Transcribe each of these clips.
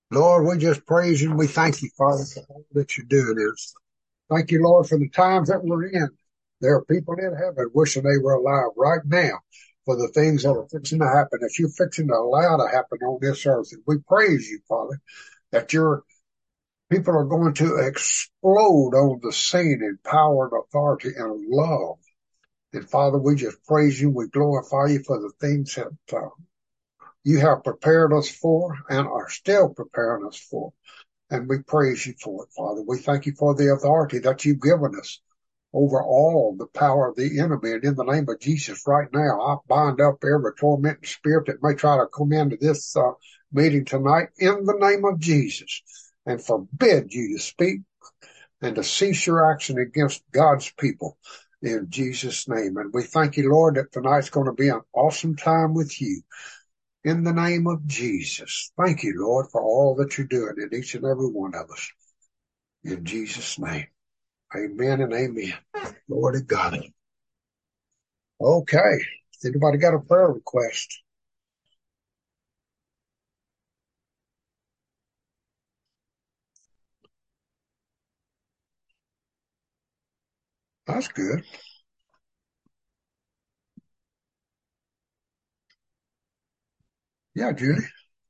Lord, we just praise you and we thank you, Father, for all that you're doing. Thank you, Lord, for the times that we're in. There are people in heaven wishing they were alive right now for the things that are fixing to happen, that you're fixing to allow to happen on this earth. And we praise you, Father, that your people are going to explode on the scene in power and authority and love. And Father, we just praise you. We glorify you for the things that you have prepared us for and are still preparing us for. And we praise you for it, Father. We thank you for the authority that you've given us over all the power of the enemy. And in the name of Jesus right now, I bind up every tormenting spirit that may try to come into this meeting tonight in the name of Jesus and forbid you to speak and to cease your action against God's people in Jesus' name. And we thank you, Lord, that tonight's going to be an awesome time with you. In the name of Jesus. Thank you, Lord, for all that you're doing in each and every one of us. In Jesus' name. Amen and amen. Lord of God. Okay. Anybody got a prayer request? That's good. Yeah, Judy.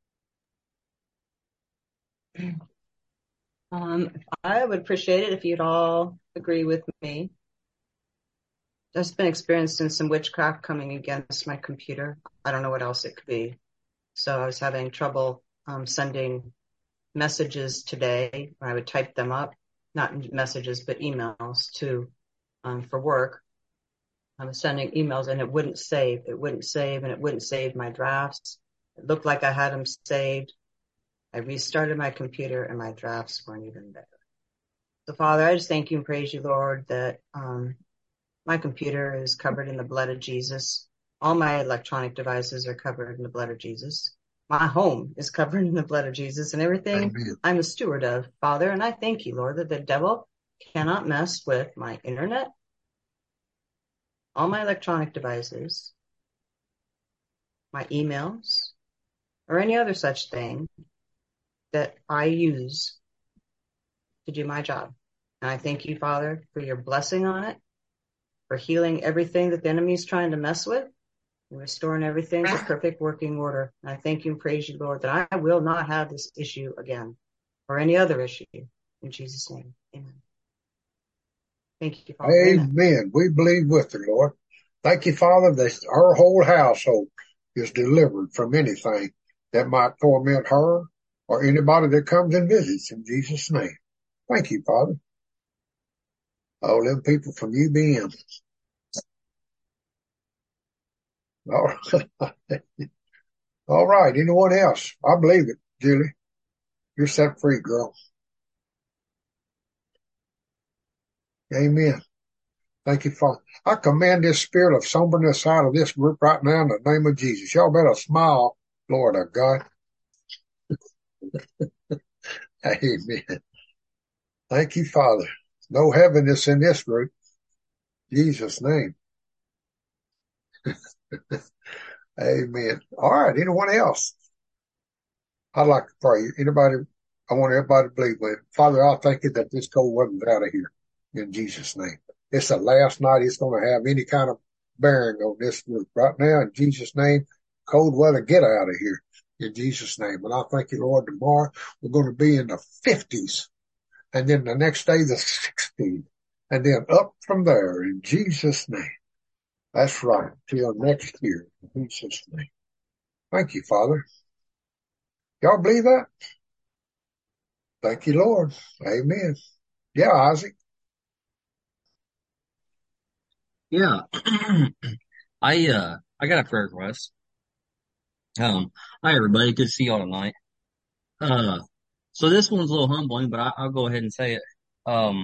I would appreciate it if you'd all agree with me. I've been experiencing some witchcraft coming against my computer. I don't know what else it could be. So I was having trouble sending messages today. I would type them up, not messages, but emails for work. I was sending emails and it wouldn't save. It wouldn't save and it wouldn't save my drafts. It looked like I had them saved. I restarted my computer and my drafts weren't even there. So Father, I just thank you and praise you, Lord, that my computer is covered in the blood of Jesus. All my electronic devices are covered in the blood of Jesus. My home is covered in the blood of Jesus and everything Amen. I'm a steward of, Father. And I thank you, Lord, that the devil cannot mess with my internet, all my electronic devices, my emails, or any other such thing that I use to do my job. And I thank you, Father, for your blessing on it, for healing everything that the enemy is trying to mess with, and restoring everything to perfect working order. And I thank you and praise you, Lord, that I will not have this issue again or any other issue. In Jesus' name, amen. Thank you, Father. Amen. Amen. We believe with the Lord. Thank you, Father, that our whole household is delivered from anything that might torment her or anybody that comes and visits in Jesus' name. Thank you, Father. All them people from UBM. All right. All right. Anyone else? I believe it, Julie. You're set free, girl. Amen. Thank you, Father. I command this spirit of somberness out of this group right now in the name of Jesus. Y'all better smile, Lord of God. Amen. Thank you, Father. No heaviness in this group. Jesus' name. Amen. All right. Anyone else? I'd like to pray. Anybody? I want everybody to believe with. Father, I thank you that this cold weather's out of here in Jesus' name. It's the last night it's going to have any kind of bearing on this group. Right now, in Jesus' name, cold weather, get out of here in Jesus' name. And I thank you, Lord, tomorrow we're going to be in the 50s and then the next day the 60s and then up from there in Jesus' name. That's right. Till next year in Jesus' name. Thank you, Father. Y'all believe that? Thank you, Lord. Amen. Yeah, Isaac. Yeah. I got a prayer request. Hi everybody, good to see y'all tonight. Uh so this one's a little humbling, but I'll go ahead and say it. Um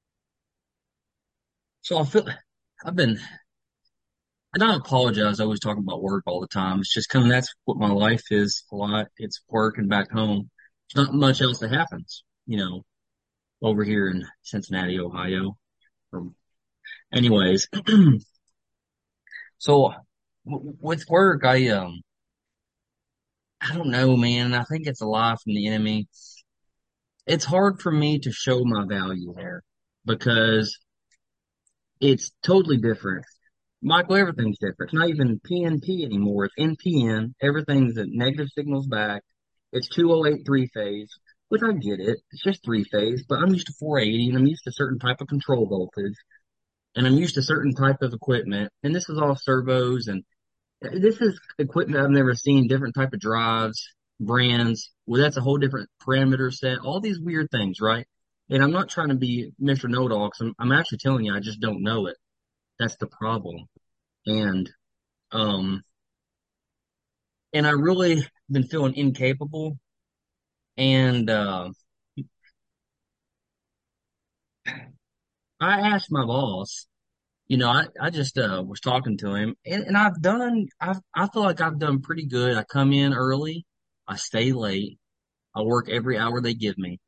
so I feel I've been I don't apologize, I always talking about work all the time. It's just kind of that's what my life is a lot. It's work and back home. There's not much else that happens, over here in Cincinnati, Ohio. Um, anyways, so with work, I don't know, man. I think it's a lie from the enemy. It's hard for me to show my value there because it's totally different. Michael, everything's different. It's not even PNP anymore. It's NPN. Everything's at negative signals back. It's 208 three-phase, which I get it. It's just three-phase, but I'm used to 480 and I'm used to certain type of control voltage and I'm used to certain type of equipment. And this is all servos and this is equipment I've never seen, different type of drives, brands. Well, that's a whole different parameter set, all these weird things, right? And I'm not trying to be Mr. Know-it-all because I'm actually telling you, I just don't know it. That's the problem. And, um, and I really been feeling incapable. And, I asked my boss, I just, was talking to him and I feel like I've done pretty good. I come in early. I stay late. I work every hour they give me.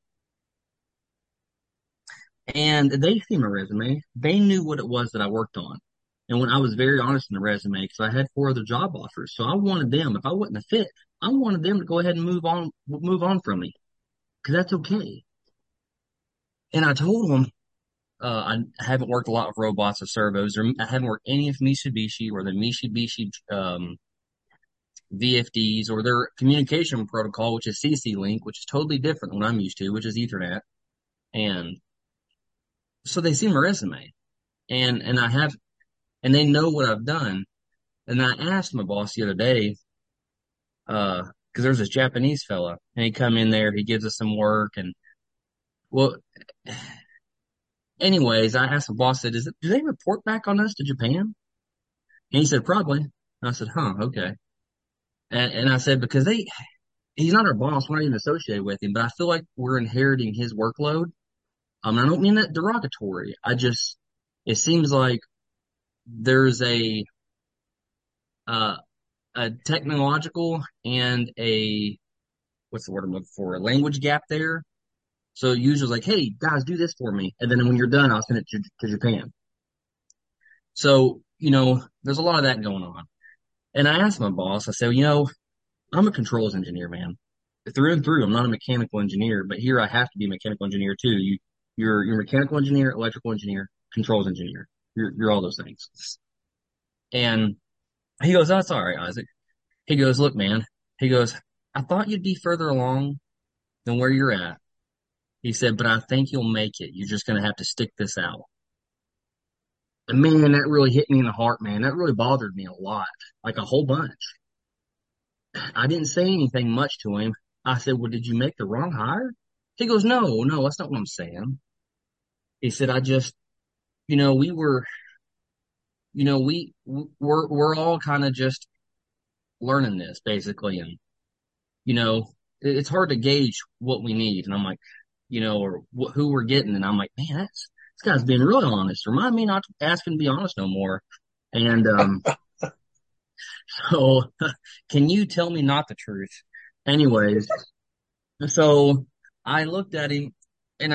And they see my resume. They knew what it was that I worked on. And when I was very honest in the resume, because I had 4 other job offers. So I wanted them, if I wasn't a fit, I wanted them to go ahead and move on from me. Because that's okay. And I told them, I haven't worked a lot with robots or servos, or I haven't worked any of Mitsubishi or the Mitsubishi, VFDs or their communication protocol, which is CC Link, which is totally different than what I'm used to, which is Ethernet. And so they see my resume and and they know what I've done. And I asked my boss the other day, cause there's this Japanese fella and he come in there, he gives us some work and well, anyways, I asked the boss, I said, do they report back on us to Japan? And he said, probably. And I said, huh, okay. And I said, because he's not our boss, we're not even associated with him, but I feel like we're inheriting his workload. I don't mean that derogatory. It seems like there's uh, a technological and what's the word I'm looking for? A language gap there. So usually like, hey, guys, do this for me. And then when you're done, I'll send it to Japan. So, there's a lot of that going on. And I asked my boss, I said, I'm a controls engineer, man. Through and through, I'm not a mechanical engineer, but here I have to be a mechanical engineer too. You're a mechanical engineer, electrical engineer, controls engineer. You're all those things. And he goes, that's all right, Isaac. He goes, look, man. He goes, I thought you'd be further along than where you're at. He said, but I think you'll make it. You're just going to have to stick this out. And man, that really hit me in the heart, man. That really bothered me a lot, like a whole bunch. I didn't say anything much to him. I said, well, did you make the wrong hire? He goes, no, that's not what I'm saying. He said, I just, we were, we're all kind of just learning this basically. And, it's hard to gauge what we need. And I'm like, or who we're getting. And I'm like, man, this guy's being really honest. Remind me not to ask him to be honest no more. And, so can you tell me not the truth? Anyways, so I looked at him and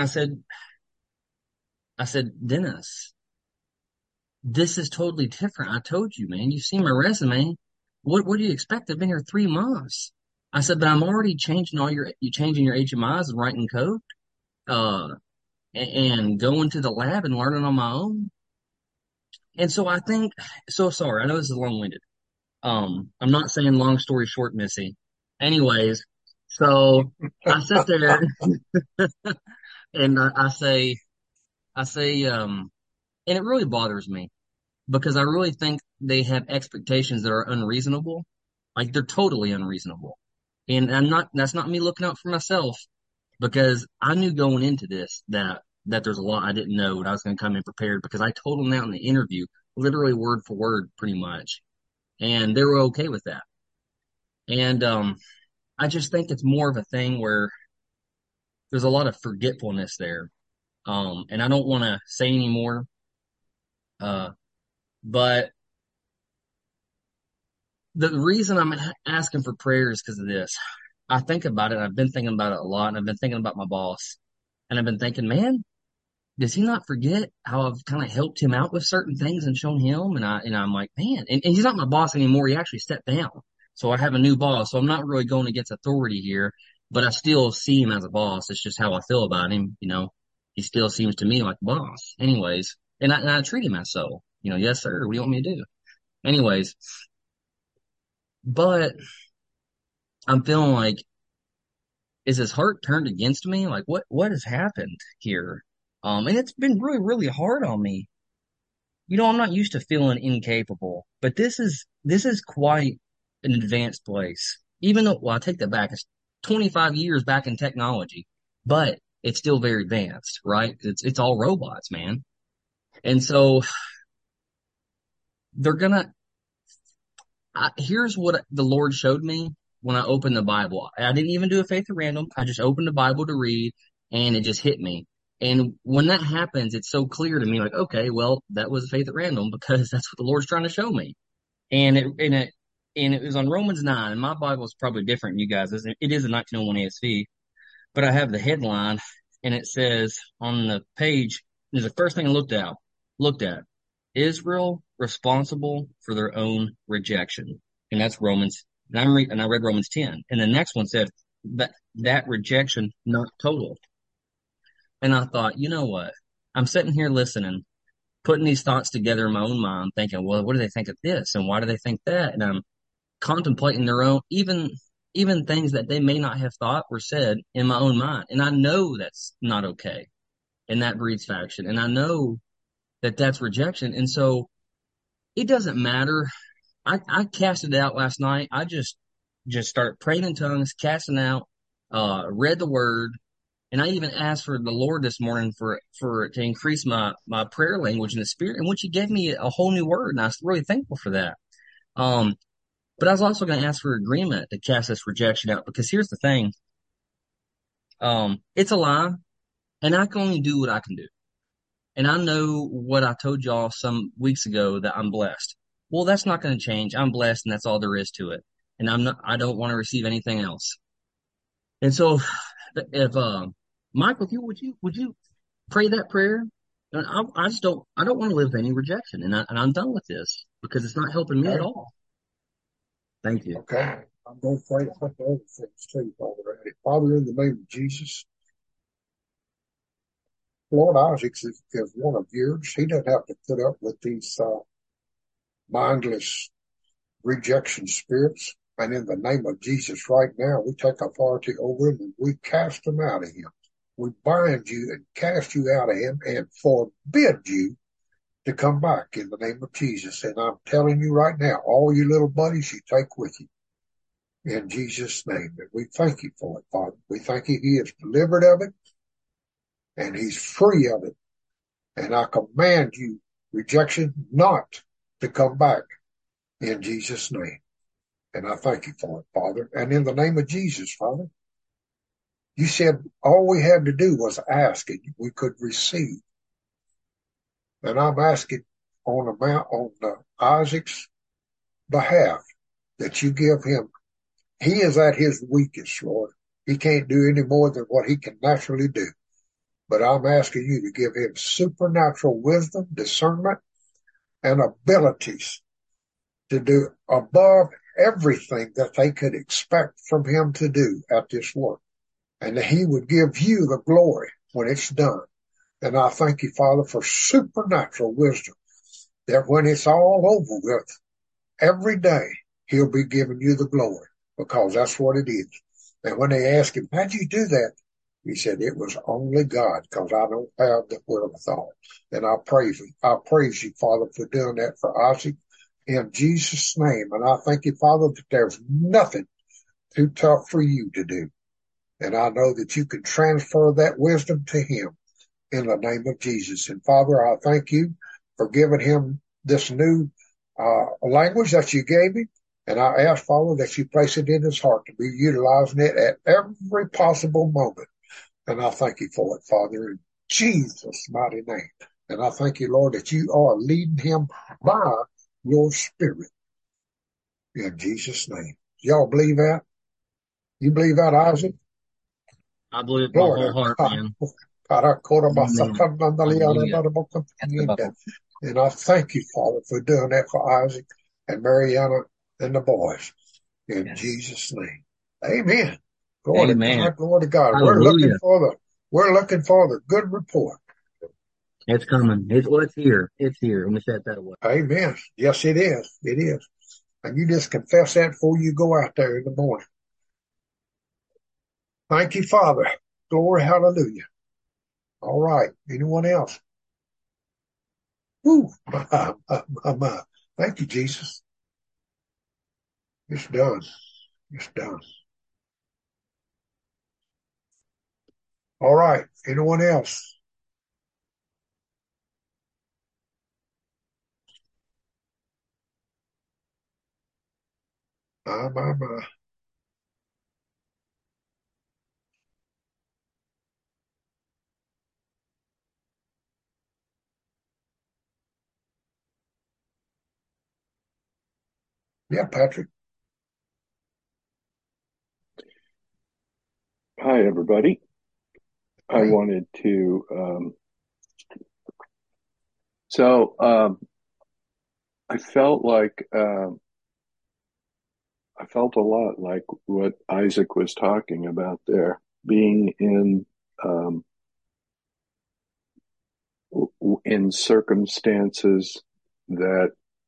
I said, Dennis, this is totally different. I told you, man, you've seen my resume. What do you expect? I've been here 3 months. I said, but I'm already changing you changing your HMIs and writing code, and going to the lab and learning on my own. And so so sorry. I know this is long-winded. I'm not saying long story short, Missy. Anyways, so I sit there and and it really bothers me because I really think they have expectations that are unreasonable. Like they're totally unreasonable. And that's not me looking out for myself because I knew going into this that there's a lot I didn't know and I was going to come in prepared because I told them that in the interview, literally word for word, pretty much. And they were okay with that. And, I just think it's more of a thing where there's a lot of forgetfulness there. And I don't want to say any more. But the reason I'm asking for prayer is because of this. I think about it. I've been thinking about it a lot and I've been thinking about my boss and I've been thinking, man, does he not forget how I've kind of helped him out with certain things and shown him? And I'm like, man, and he's not my boss anymore. He actually stepped down. So I have a new boss. So I'm not really going against authority here, but I still see him as a boss. It's just how I feel about him. He still seems to me like a boss. Anyways, and I treat him as so. Yes, sir. What do you want me to do? Anyways, but I'm feeling like, is his heart turned against me? Like what has happened here? And it's been really, really hard on me. I'm not used to feeling incapable, but this is quite an advanced place. Even though, well, I take that back. It's 25 years back in technology, but it's still very advanced, right? It's all robots, man. And so they're gonna, here's what the Lord showed me when I opened the Bible. I didn't even do a faith at random. I just opened the Bible to read and it just hit me. And when that happens, it's so clear to me, like, okay, well, that was a faith at random because that's what the Lord's trying to show me. And it was on Romans 9, and my Bible is probably different than you guys. It is a 1901 ASV, but I have the headline, and it says on the page, is the first thing I looked at, Israel responsible for their own rejection. And that's Romans, and I read Romans 10. And the next one said that rejection not total. And I thought, you know what? I'm sitting here listening, putting these thoughts together in my own mind, thinking, well, what do they think of this? And why do they think that? And I'm contemplating their own, even things that they may not have thought were said in my own mind. And I know that's not okay. And that breeds faction. And I know that that's rejection. And so it doesn't matter. I casted it out last night. I just started praying in tongues, casting out, read the word. And I even asked for the Lord this morning for to increase my prayer language in the spirit, in which he gave me a whole new word. And I was really thankful for that. But I was also going to ask for agreement to cast this rejection out, because here's the thing. It's a lie, and I can only do what I can do. And I know what I told y'all some weeks ago, that I'm blessed. Well, that's not going to change. I'm blessed, and that's all there is to it. And I don't want to receive anything else. And so if, Michael, if you, would you pray that prayer? And I don't want to live with any rejection, and I'm done with this because it's not helping me at all. Thank you. Okay. I'm going to pray for the other things too, Father. Father, in the name of Jesus, Lord, Isaac is one of yours. He doesn't have to put up with these mindless rejection spirits. And in the name of Jesus right now, we take authority over him and we cast them out of him. We bind you and cast you out of him and forbid you to come back in the name of Jesus. And I'm telling you right now, all you little buddies you take with you in Jesus' name. And we thank you for it, Father. We thank you he is delivered of it and he's free of it. And I command you, rejection, not to come back in Jesus' name. And I thank you for it, Father. And in the name of Jesus, Father, you said all we had to do was ask and we could receive. And I'm asking on Isaac's behalf that you give him. He is at his weakest, Lord. He can't do any more than what he can naturally do. But I'm asking you to give him supernatural wisdom, discernment, and abilities to do above everything that they could expect from him to do at this work. And that he would give you the glory when it's done. And I thank you, Father, for supernatural wisdom, that when it's all over with, every day he'll be giving you the glory, because that's what it is. And when they ask him, how'd you do that? He said, it was only God, because I don't have the wherewithal. And I praise you, Father, for doing that for Isaac in Jesus' name. And I thank you, Father, that there's nothing too tough for you to do. And I know that you can transfer that wisdom to him in the name of Jesus. And Father, I thank you for giving him this new language that you gave him. And I ask, Father, that you place it in his heart to be utilizing it at every possible moment. And I thank you for it, Father, in Jesus' mighty name. And I thank you, Lord, that you are leading him by your Spirit in Jesus' name. Y'all believe that? You believe that, Isaac? I believe it with my whole heart, man. And I thank you, Father, for doing that for Isaac and Mariana and the boys. in Yes. Jesus' name. Amen. Glory to Amen. God. Glory to God. Hallelujah. We're looking for the good report. It's coming. It's here. It's here. Let me set that away. Amen. Yes, it is. It is. And you just confess that before you go out there in the morning. Thank you, Father. Glory, hallelujah. All right. Anyone else? Woo. My. Thank you, Jesus. It's done. It's done. All right. Anyone else? My. Yeah, Patrick. Hi, everybody. I Hey. wanted to, I felt I felt a lot like what Isaac was talking about there, being in circumstances that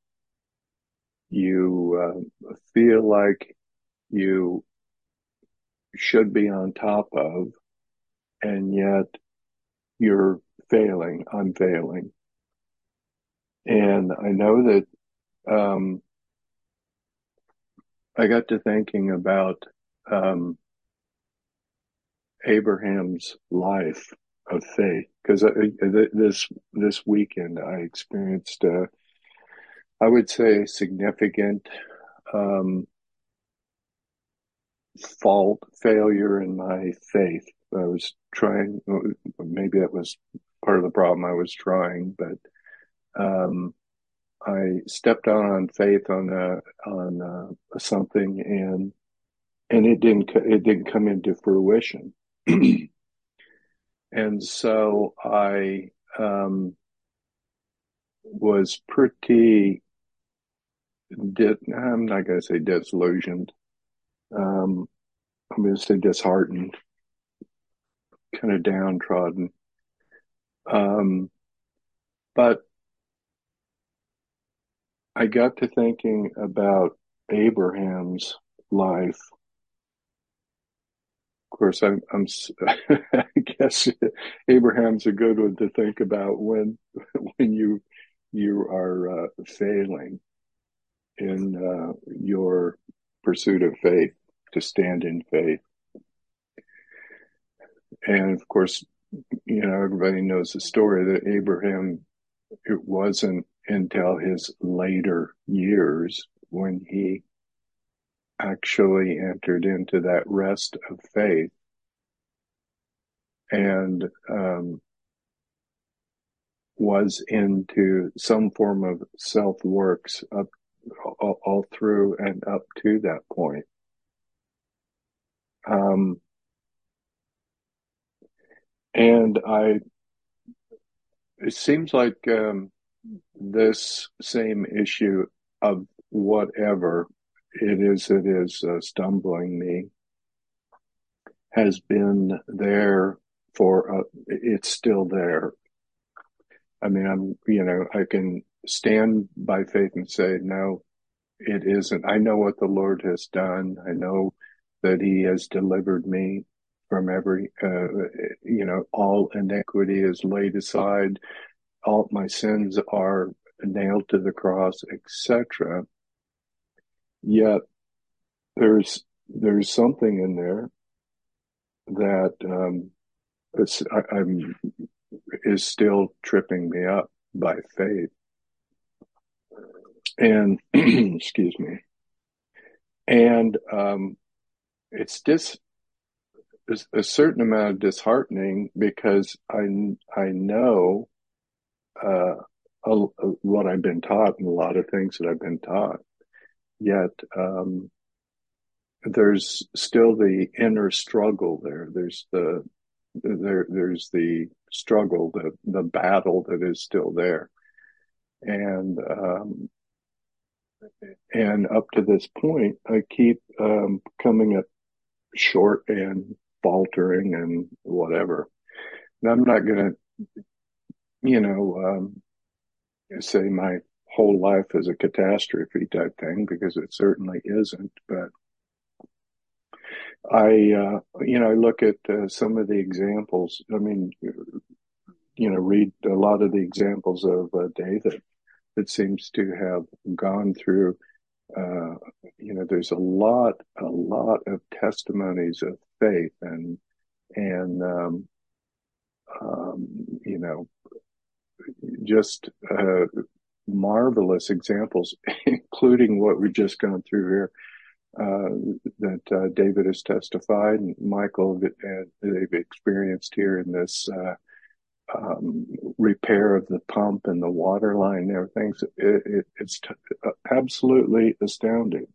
you feel like you should be on top of, and yet you're failing. I'm failing. And I know that I got to thinking about Abraham's life of faith, because this weekend I experienced, I would say, a significant um, failure in my faith. I was trying, maybe that was part of the problem. I was trying, but I stepped out on faith on something, and it didn't come into fruition. And so I was pretty, I'm not going to say disillusioned. I'm going to say disheartened, kind of downtrodden. But I got to thinking about Abraham's life. Of course, I guess Abraham's a good one to think about when you are failing in your pursuit of faith, to stand in faith. And of course, everybody knows the story that Abraham, it wasn't until his later years when he actually entered into that rest of faith and was into some form of self-works up all through and up to that point. And it seems like this same issue of whatever it is that is stumbling me has been there it's still there. I mean, I can stand by faith and say, no, it isn't. I know what the Lord has done. I know that He has delivered me from every, all iniquity is laid aside. All my sins are nailed to the cross, etc. Yet there's something in there that is still tripping me up by faith. And excuse me. And it's a certain amount of disheartening, because I know what I've been taught and a lot of things that I've been taught. Yet there's still the inner struggle there. There's the struggle, the battle that is still there. And up to this point, I keep coming up short and faltering and whatever. And I'm not going to, say my whole life is a catastrophe type thing, because it certainly isn't. But I look at some of the examples. I mean, read a lot of the examples of David that seems to have gone through. There's a lot of testimonies of faith and just marvelous examples, including what we've just gone through here, that David has testified, and Michael, they've experienced here in this repair of the pump and the water line and everything. So it's absolutely astounding.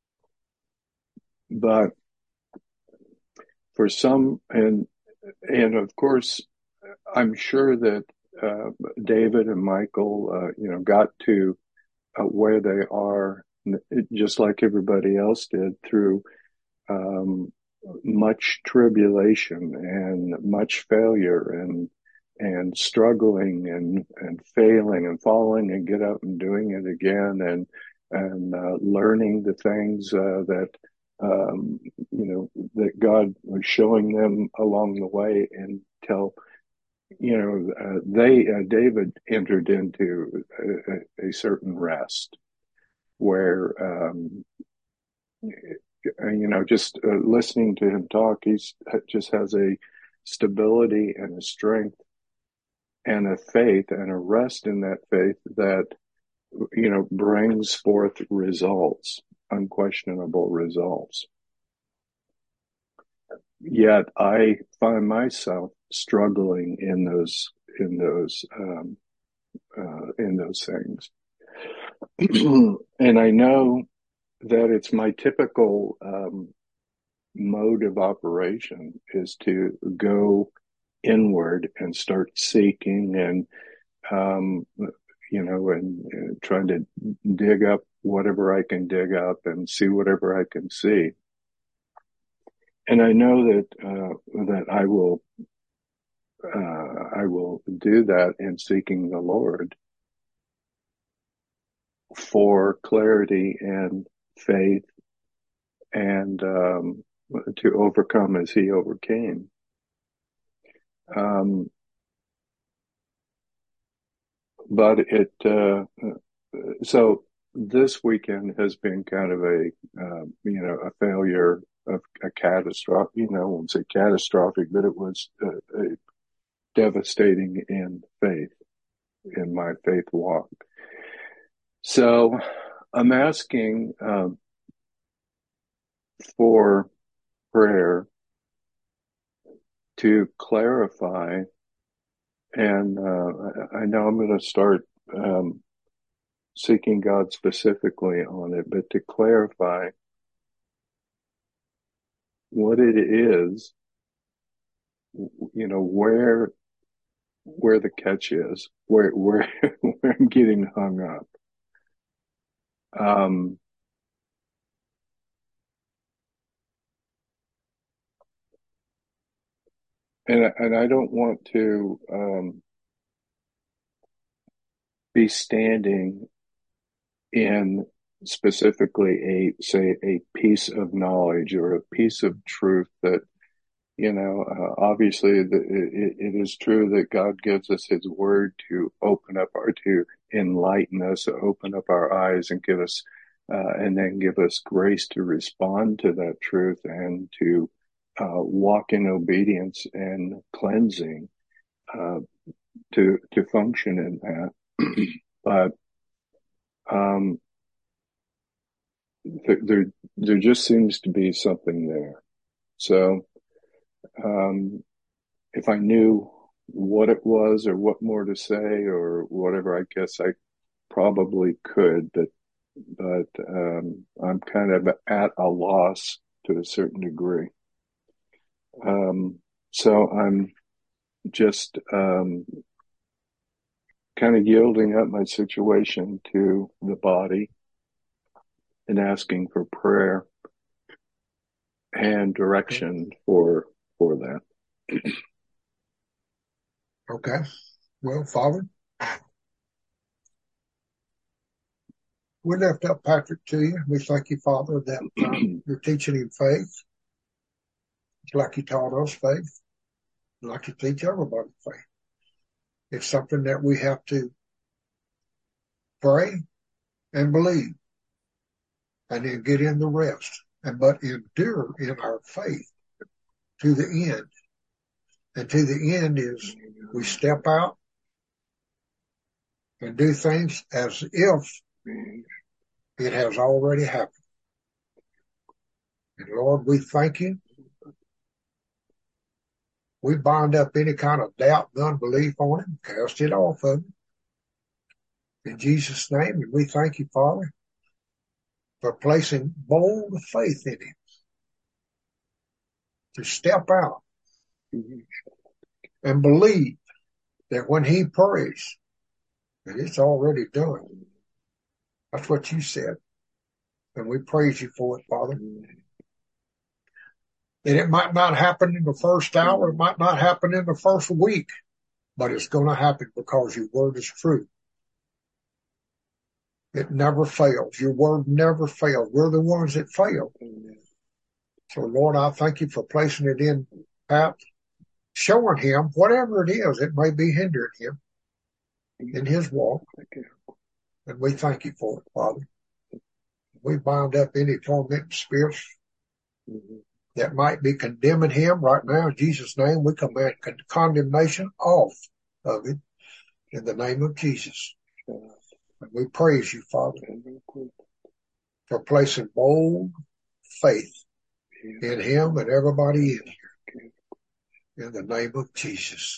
But for some, and of course, I'm sure that David and Michael, got to where they are, just like everybody else did, through much tribulation and much failure and struggling and failing and falling and get up and doing it again and learning the things that that God was showing them along the way, until David entered into a certain rest where just listening to him talk, he's just has a stability and a strength and a faith and a rest in that faith that brings forth results, unquestionable results. Yet I find myself struggling in those things, and I know that it's my typical mode of operation is to go inward and start seeking and trying to dig up whatever I can dig up and see whatever I can see. And I know that I will do that in seeking the Lord for clarity and faith and to overcome as He overcame. But so this weekend has been kind of a failure of a catastrophic, I won't say catastrophic, but it was a devastating in my faith walk. So I'm asking for prayer to clarify, and I know I'm going to start seeking God specifically on it, but to clarify what it is, where the catch is, where I'm getting hung up. And I don't want to be standing in specifically a piece of knowledge or a piece of truth that, obviously it is true that God gives us His word to to enlighten us, to open up our eyes and give us, and then give us grace to respond to that truth and to walk in obedience and cleansing, to function in that. But there just seems to be something there. So if I knew what it was or what more to say or whatever, I guess I probably could, but I'm kind of at a loss to a certain degree. So I'm just kind of yielding up my situation to the body and asking for prayer and direction for that. Okay. Well, Father, we lift up Patrick to you. We thank you, Father, that you're teaching him faith, like you taught us faith, like you teach everybody faith. It's something that we have to pray and believe, and then get in the rest, but endure in our faith to the end. And to the end is we step out and do things as if it has already happened. And Lord, we thank you. We bind up any kind of doubt and unbelief on him, cast it off of him. In Jesus' name, and we thank you, Father, for placing bold faith in him to step out and believe that when he prays, that it's already done. That's what you said. And we praise you for it, Father. And it might not happen in the first hour, it might not happen in the first week, but it's going to happen because your word is true. It never fails. Your word never fails. We're the ones that fail. So, Lord, I thank you for placing it in Pat, showing him whatever it is that may be hindering him in his walk. And we thank you for it, Father. We bind up any tormenting spirits that might be condemning him right now. In Jesus' name, we command condemnation off of it in the name of Jesus. And we praise you, Father, for placing bold faith in him and everybody in here. In the name of Jesus.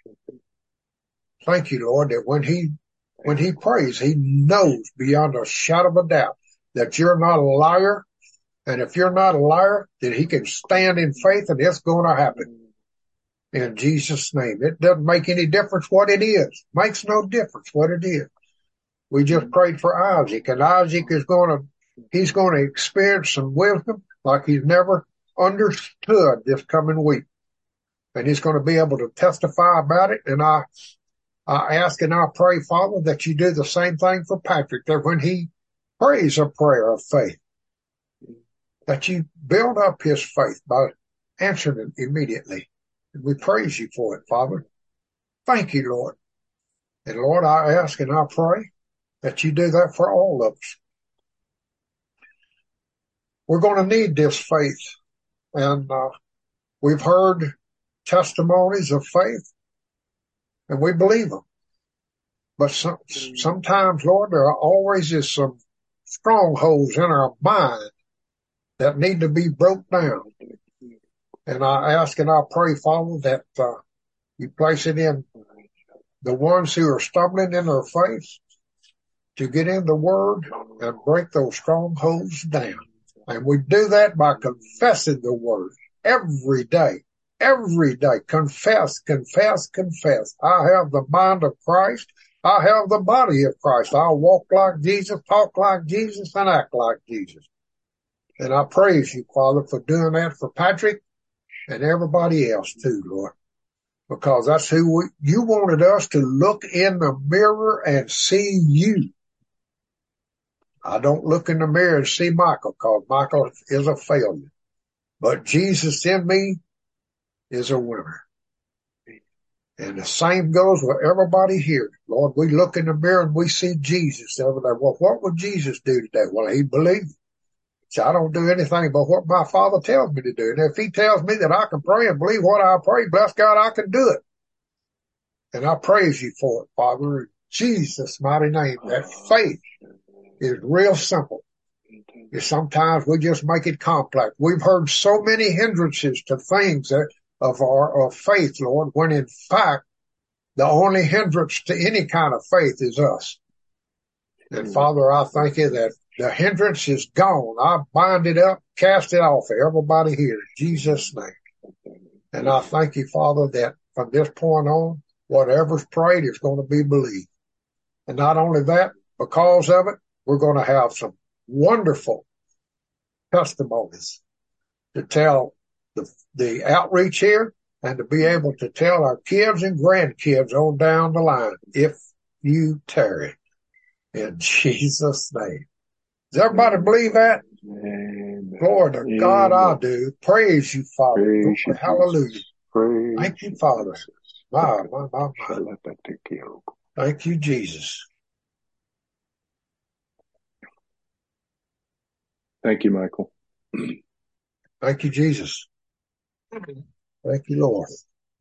Thank you, Lord, that when he prays, he knows beyond a shadow of a doubt that you're not a liar. And if you're not a liar, then he can stand in faith and it's going to happen. In Jesus' name. It doesn't make any difference what it is. Makes no difference what it is. We just prayed for Isaac, and Isaac is he's going to experience some wisdom like he's never understood this coming week. And he's going to be able to testify about it. And I ask and I pray, Father, that you do the same thing for Patrick, that when he prays a prayer of faith, that you build up his faith by answering it immediately. And we praise you for it, Father. Thank you, Lord. And Lord, I ask and I pray that you do that for all of us. We're going to need this faith. And we've heard testimonies of faith, and we believe them. But sometimes, Lord, there always is some strongholds in our mind that need to be broke down. And I ask and I pray, Father, that you place it in the ones who are stumbling in their faith to get in the Word and break those strongholds down. And we do that by confessing the Word every day. Every day. Confess, confess, confess. I have the mind of Christ. I have the body of Christ. I'll walk like Jesus, talk like Jesus, and act like Jesus. And I praise you, Father, for doing that for Patrick and everybody else too, Lord. Because that's who you wanted us to look in the mirror and see you. I don't look in the mirror and see Michael, because Michael is a failure. But Jesus in me is a winner. And the same goes with everybody here. Lord, we look in the mirror and we see Jesus every day. Well, what would Jesus do today? Well, he believed. So I don't do anything but what my Father tells me to do. And if he tells me that I can pray and believe what I pray, bless God, I can do it. And I praise you for it, Father, in Jesus' mighty name. That faith is real simple. And sometimes we just make it complex. We've heard so many hindrances to things of our faith, Lord, when in fact, the only hindrance to any kind of faith is us. And Father, I thank you that the hindrance is gone. I bind it up, cast it off of everybody here in Jesus' name. And I thank you, Father, that from this point on, whatever's prayed is going to be believed. And not only that, because of it, we're going to have some wonderful testimonies to tell the outreach here and to be able to tell our kids and grandkids on down the line, if you tarry, in Jesus' name. Does everybody believe that? Amen. Glory to God, I do. Praise you, Father. Praise you, Hallelujah. Praise Thank you, Father. My. you. Thank you, Jesus. Thank you, Michael. Thank you, Jesus. Thank you, Lord.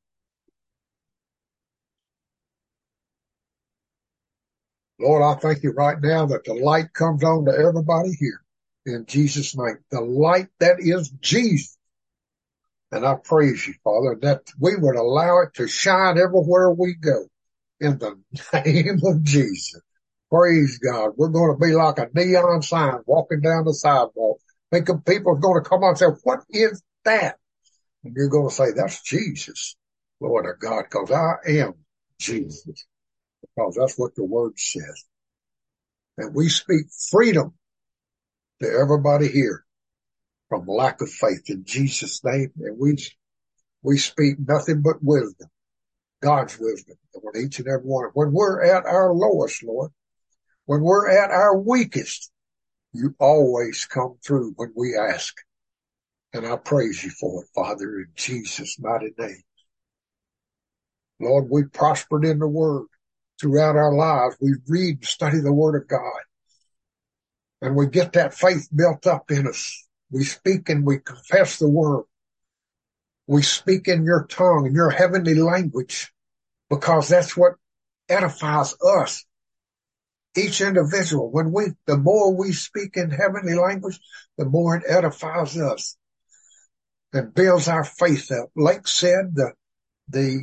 Lord, I thank you right now that the light comes on to everybody here in Jesus' name. The light that is Jesus. And I praise you, Father, that we would allow it to shine everywhere we go in the name of Jesus. Praise God. We're going to be like a neon sign walking down the sidewalk. Thinking people are going to come on and say, what is that? And you're going to say, that's Jesus. Lord of God, because I am Jesus. Because that's what the word says. And we speak freedom to everybody here from lack of faith in Jesus' name. And we speak nothing but wisdom, God's wisdom, on each and every one. When we're at our lowest, Lord, when we're at our weakest, you always come through when we ask. And I praise you for it, Father, in Jesus' mighty name. Lord, we prospered in the word throughout our lives. We read and study the word of God. And we get that faith built up in us. We speak and we confess the word. We speak in your tongue, in your heavenly language, because that's what edifies us. Each individual, the more we speak in heavenly language, the more it edifies us and builds our faith up. Like said, the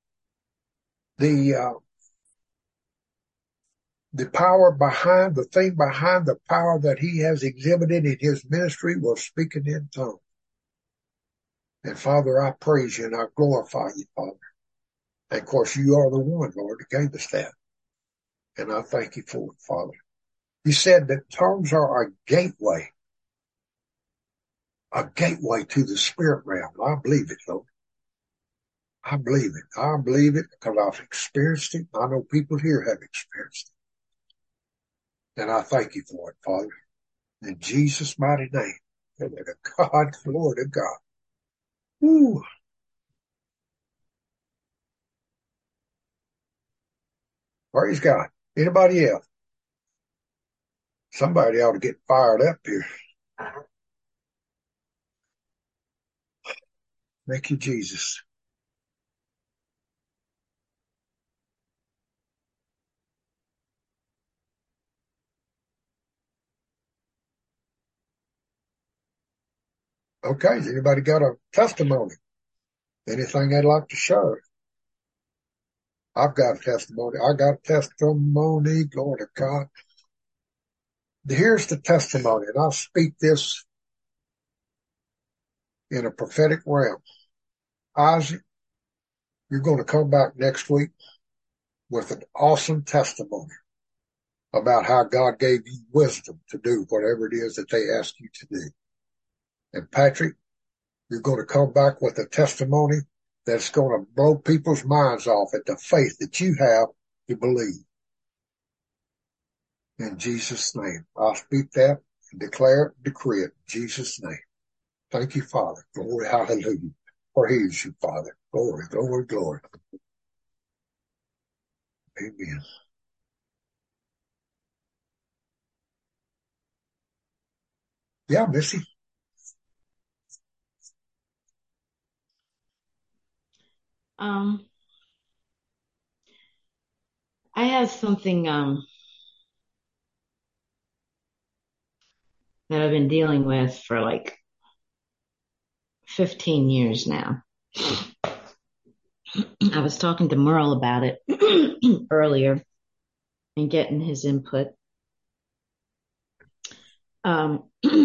power behind the power that he has exhibited in his ministry was speaking in tongues. And Father, I praise you and I glorify you, Father. And of course, you are the one, Lord, that gave us that. And I thank you for it, Father. You said that tongues are a gateway to the spirit realm. I believe it, Lord. I believe it. I believe it because I've experienced it. I know people here have experienced it. And I thank you for it, Father. In Jesus' mighty name. And to God, glory to God. Woo. Praise God. Anybody else? Somebody ought to get fired up here. Thank you, Jesus. Okay, has anybody got a testimony? Anything they'd like to share? I've got a testimony. I got a testimony. Glory to God. Here's the testimony, and I'll speak this in a prophetic realm. Isaac, you're going to come back next week with an awesome testimony about how God gave you wisdom to do whatever it is that they asked you to do. And Patrick, you're going to come back with a testimony that's going to blow people's minds off at the faith that you have to believe. In Jesus' name, I'll speak that and declare it, decree it in Jesus' name. Thank you, Father. Glory, hallelujah. Praise you, Father. Glory, glory, glory. Amen. Yeah, Missy. I have something that I've been dealing with for like 15 years now. I was talking to Merle about it earlier and getting his input. And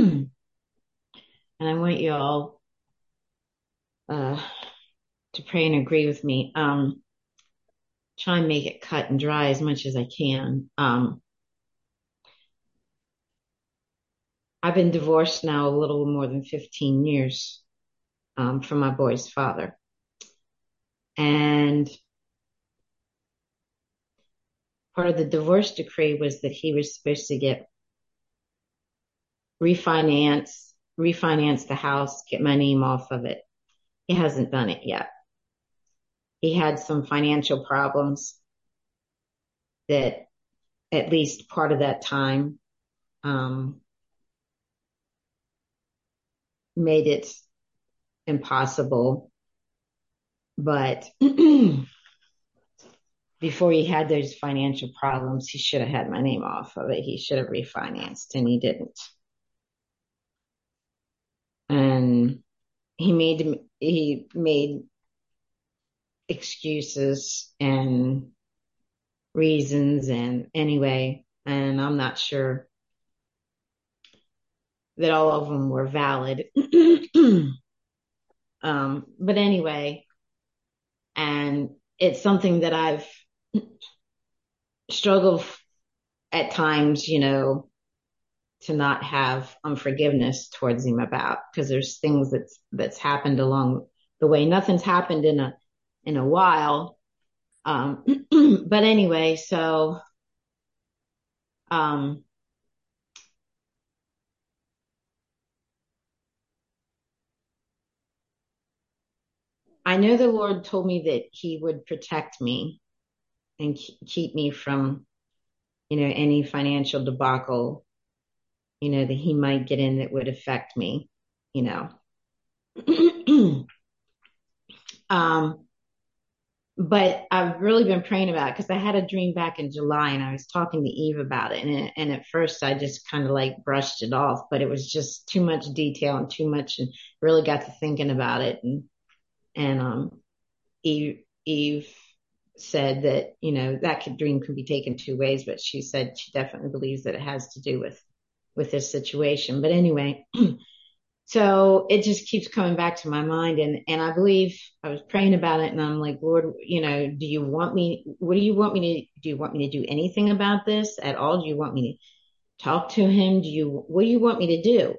I want you all to pray and agree with me. Try and make it cut and dry as much as I can. I've been divorced now a little more than 15 years from my boy's father. And part of the divorce decree was that he was supposed to get refinance the house, get my name off of it. He hasn't done it yet. He had some financial problems that at least part of that time made it impossible. But before he had those financial problems, he should have had my name off of it. He should have refinanced, and he didn't. And he made excuses and reasons, and anyway, and I'm not sure that all of them were valid. But anyway, and it's something that I've struggled at times, to not have unforgiveness towards him about, because there's things that's happened along the way. Nothing's happened in a while. But anyway, so I know the Lord told me that he would protect me and keep me from, any financial debacle, that he might get in that would affect me, But I've really been praying about it because I had a dream back in July and I was talking to Eve about it. And at first I just kind of like brushed it off, but it was just too much detail and too much, and really got to thinking about it. And Eve said that, that dream could be taken two ways, but she said she definitely believes that it has to do with this situation. But anyway, so it just keeps coming back to my mind. And I believe I was praying about it and I'm like, Lord, what do you want me to do anything about this at all? Do you want me to talk to him? What do you want me to do?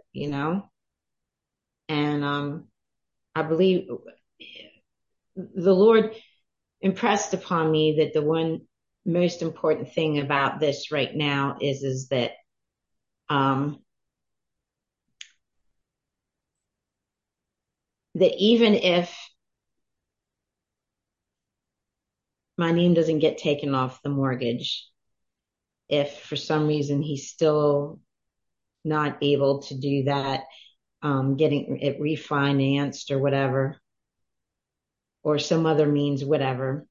And, I believe the Lord impressed upon me that the one most important thing about this right now is that, that even if my name doesn't get taken off the mortgage, if for some reason he's still not able to do that, getting it refinanced or whatever, or some other means, whatever,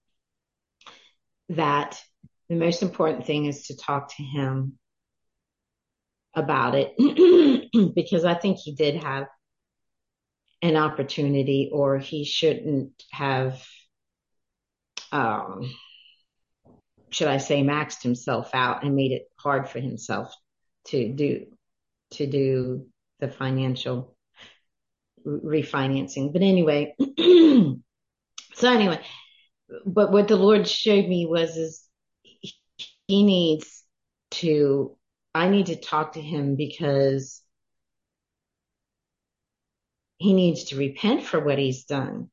that the most important thing is to talk to him about it because I think he did have an opportunity, or he shouldn't have, should I say, maxed himself out and made it hard for himself to do the financial refinancing. But anyway, so anyway, but what the Lord showed me is I need to talk to him because he needs to repent for what he's done.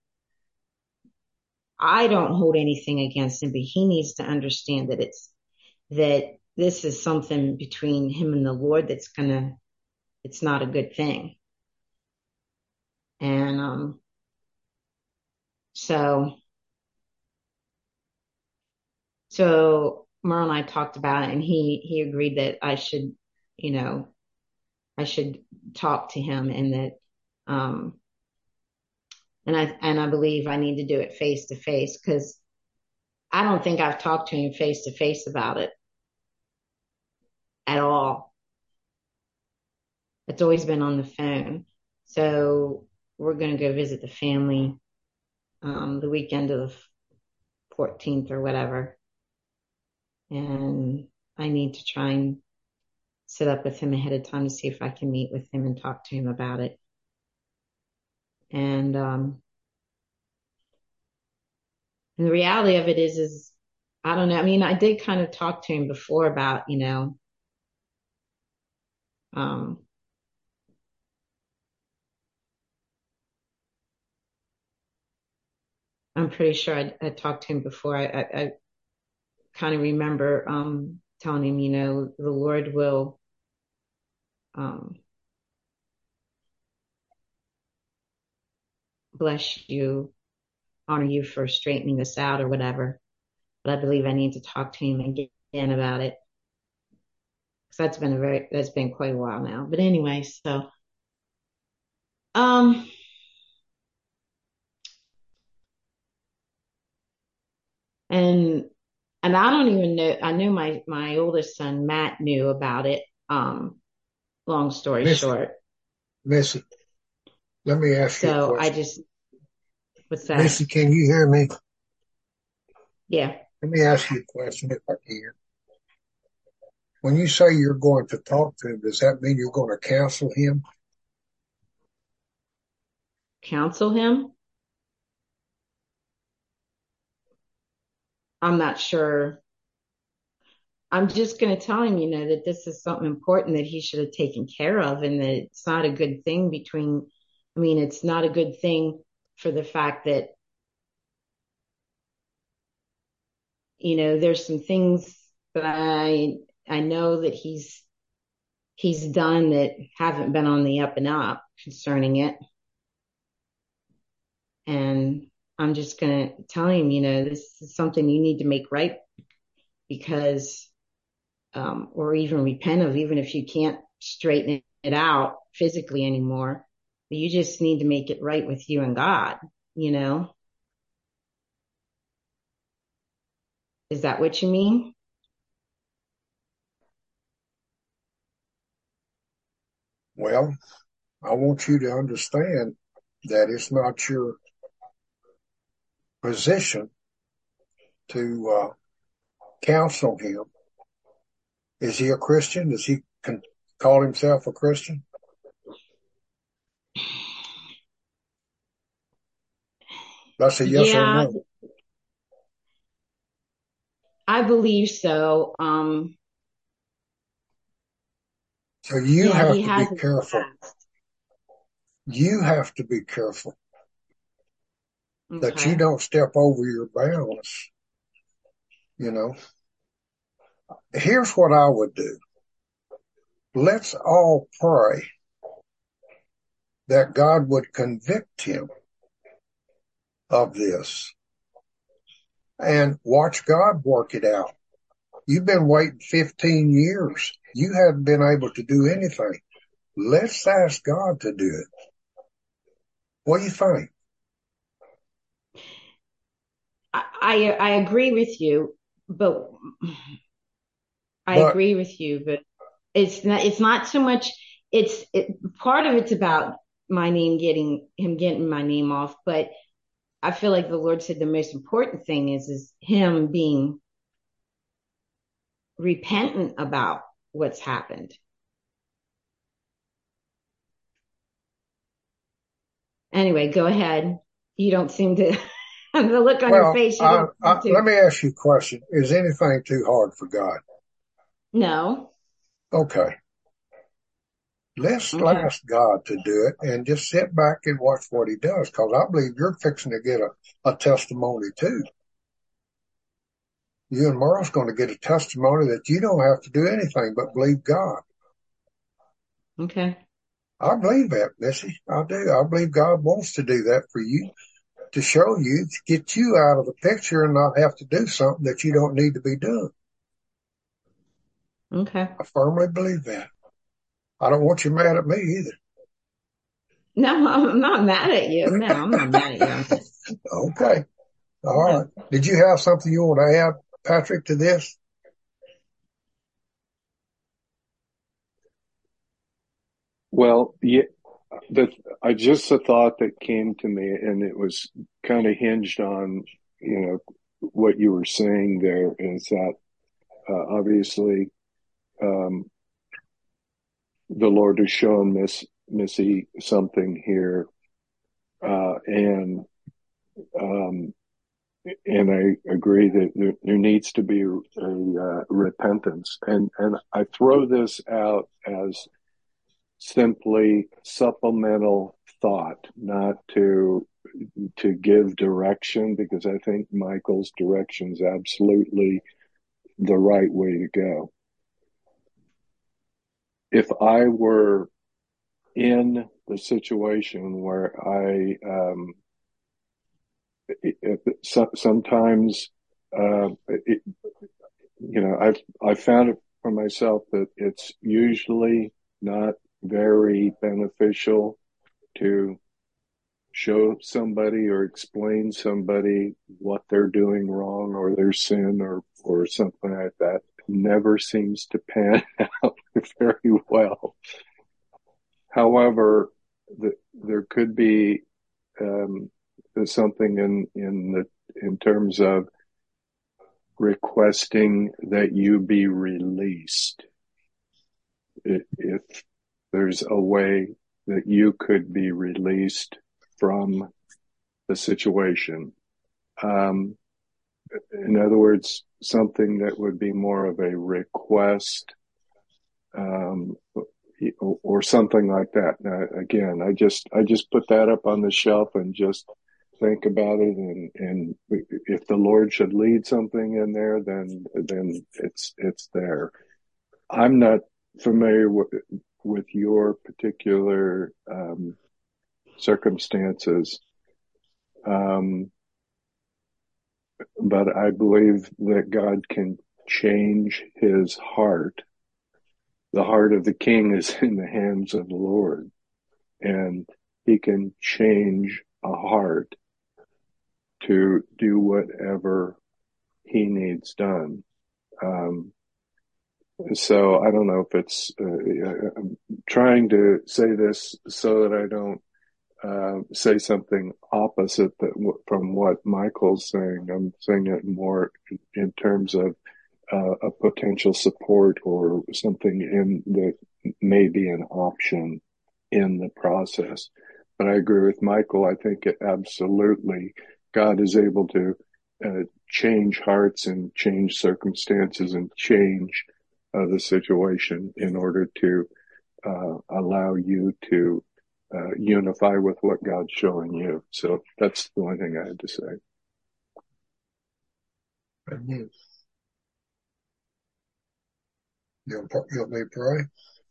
I don't hold anything against him, but he needs to understand that this is something between him and the Lord it's not a good thing. And, so Merle and I talked about it and he agreed that I should talk to him, and that, and I believe I need to do it face to face, because I don't think I've talked to him face to face about it at all. It's always been on the phone. So we're going to go visit the family, the weekend of the 14th or whatever. And I need to try and sit up with him ahead of time to see if I can meet with him and talk to him about it. And the reality of it is I don't know. I mean, I did kind of talk to him before about, I'm pretty sure I talked to him before. I kind of remember telling him, the Lord will um, bless you, honor you for straightening this out or whatever. But I believe I need to talk to him again about it. Because that's been quite a while now. But anyway, so um and and I don't even know. I knew my oldest son Matt knew about it. Long story Missy, short. Missy, let me ask you a So question. what's that? Missy, can you hear me? Yeah. Let me ask you a question if I can. When you say you're going to talk to him, does that mean you're going to counsel him? Counsel him? I'm not sure. I'm just going to tell him, that this is something important that he should have taken care of and that it's not a good thing it's not a good thing for the fact that, there's some things that I know that he's done that haven't been on the up and up concerning it. And I'm just going to tell him, this is something you need to make right because, or even repent of, even if you can't straighten it out physically anymore, you just need to make it right with you and God, Is that what you mean? Well, I want you to understand that it's not your position to counsel him. Is he a Christian? Does he call himself a Christian? That's a yes or Yeah, no. I believe so. So you Yeah, have he to be has in the careful. past. You have to be careful that you Okay. don't step over your bounds. You know, here's what I would do. Let's all pray that God would convict him of this and watch God work it out. You've been waiting 15 years. You haven't been able to do anything. Let's ask God to do it. What do you think? I agree with you, but But it's not so much, part of it's about him getting my name off, but I feel like the Lord said the most important thing is him being repentant about what's happened. Anyway, go ahead. You don't seem to, the look on your well, face, you don't seem to. let me ask you a question. Is anything too hard for God? No. Okay. Let's Okay. ask God to do it and just sit back and watch what he does. Cause I believe you're fixing to get a testimony too. You and Merle's going to get a testimony that you don't have to do anything but believe God. Okay. I believe that, Missy. I do. I believe God wants to do that for you, to show you, to get you out of the picture and not have to do something that you don't need to be doing. Okay. I firmly believe that. I don't want you mad at me either. No, I'm not mad at you. No, I'm not mad at you on this. Okay. All No. right. Did you have something you want to add, Patrick, to this? Well, yeah, just a thought that came to me, and it was kind of hinged on, what you were saying there is that obviously um, the Lord has shown Missy something here, and um, I agree that there needs to be a repentance, and I throw this out as simply supplemental thought, not to to give direction, because I think Michael's direction is absolutely the right way to go. If I were in the situation where sometimes, I've found it for myself that it's usually not very beneficial to show somebody or explain somebody what they're doing wrong or their sin or something like that. It never seems to pan out very well. However, there could be something in terms of requesting that you be released. If there's a way that you could be released from the situation. In other words, something that would be more of a request, or something like that. Now, again, I just put that up on the shelf and just think about it. And if the Lord should lead something in there, then it's there. I'm not familiar with your particular circumstances, but I believe that God can change his heart. The heart of the king is in the hands of the Lord, and he can change a heart to do whatever he needs done. So I don't know if it's, I'm trying to say this so that I don't say something opposite from what Michael's saying. I'm saying it more in terms of a potential support or something that may be an option in the process. But I agree with Michael. I think absolutely God is able to change hearts and change circumstances and change the situation in order to allow you to unify with what God's showing you. So that's the only thing I had to say. Amen. You'll me pray?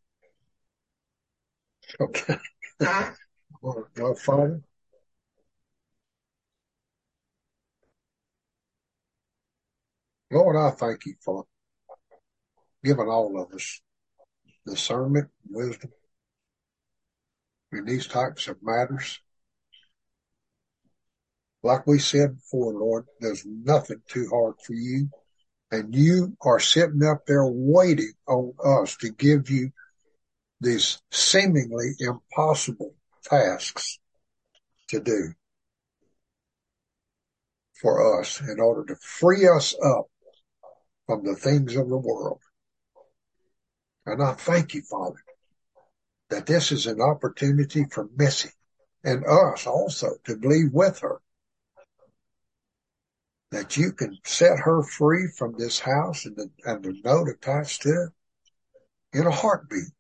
Okay. Our Father, Lord, I thank you for giving all of us discernment, wisdom in these types of matters. Like we said before, Lord, there's nothing too hard for you, and you are sitting up there waiting on us to give you these seemingly impossible tasks to do for us in order to free us up from the things of the world. And I thank you, Father, that this is an opportunity for Missy and us also to believe with her that you can set her free from this house and the note attached to it in a heartbeat.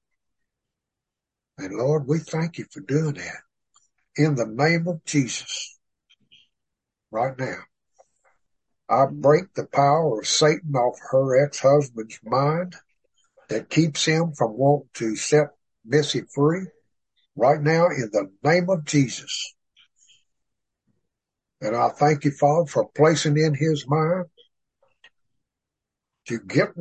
And Lord, we thank you for doing that in the name of Jesus right now. I break the power of Satan off her ex-husband's mind that keeps him from wanting to set Missy free right now in the name of Jesus. And I thank you, Father, for placing in his mind to get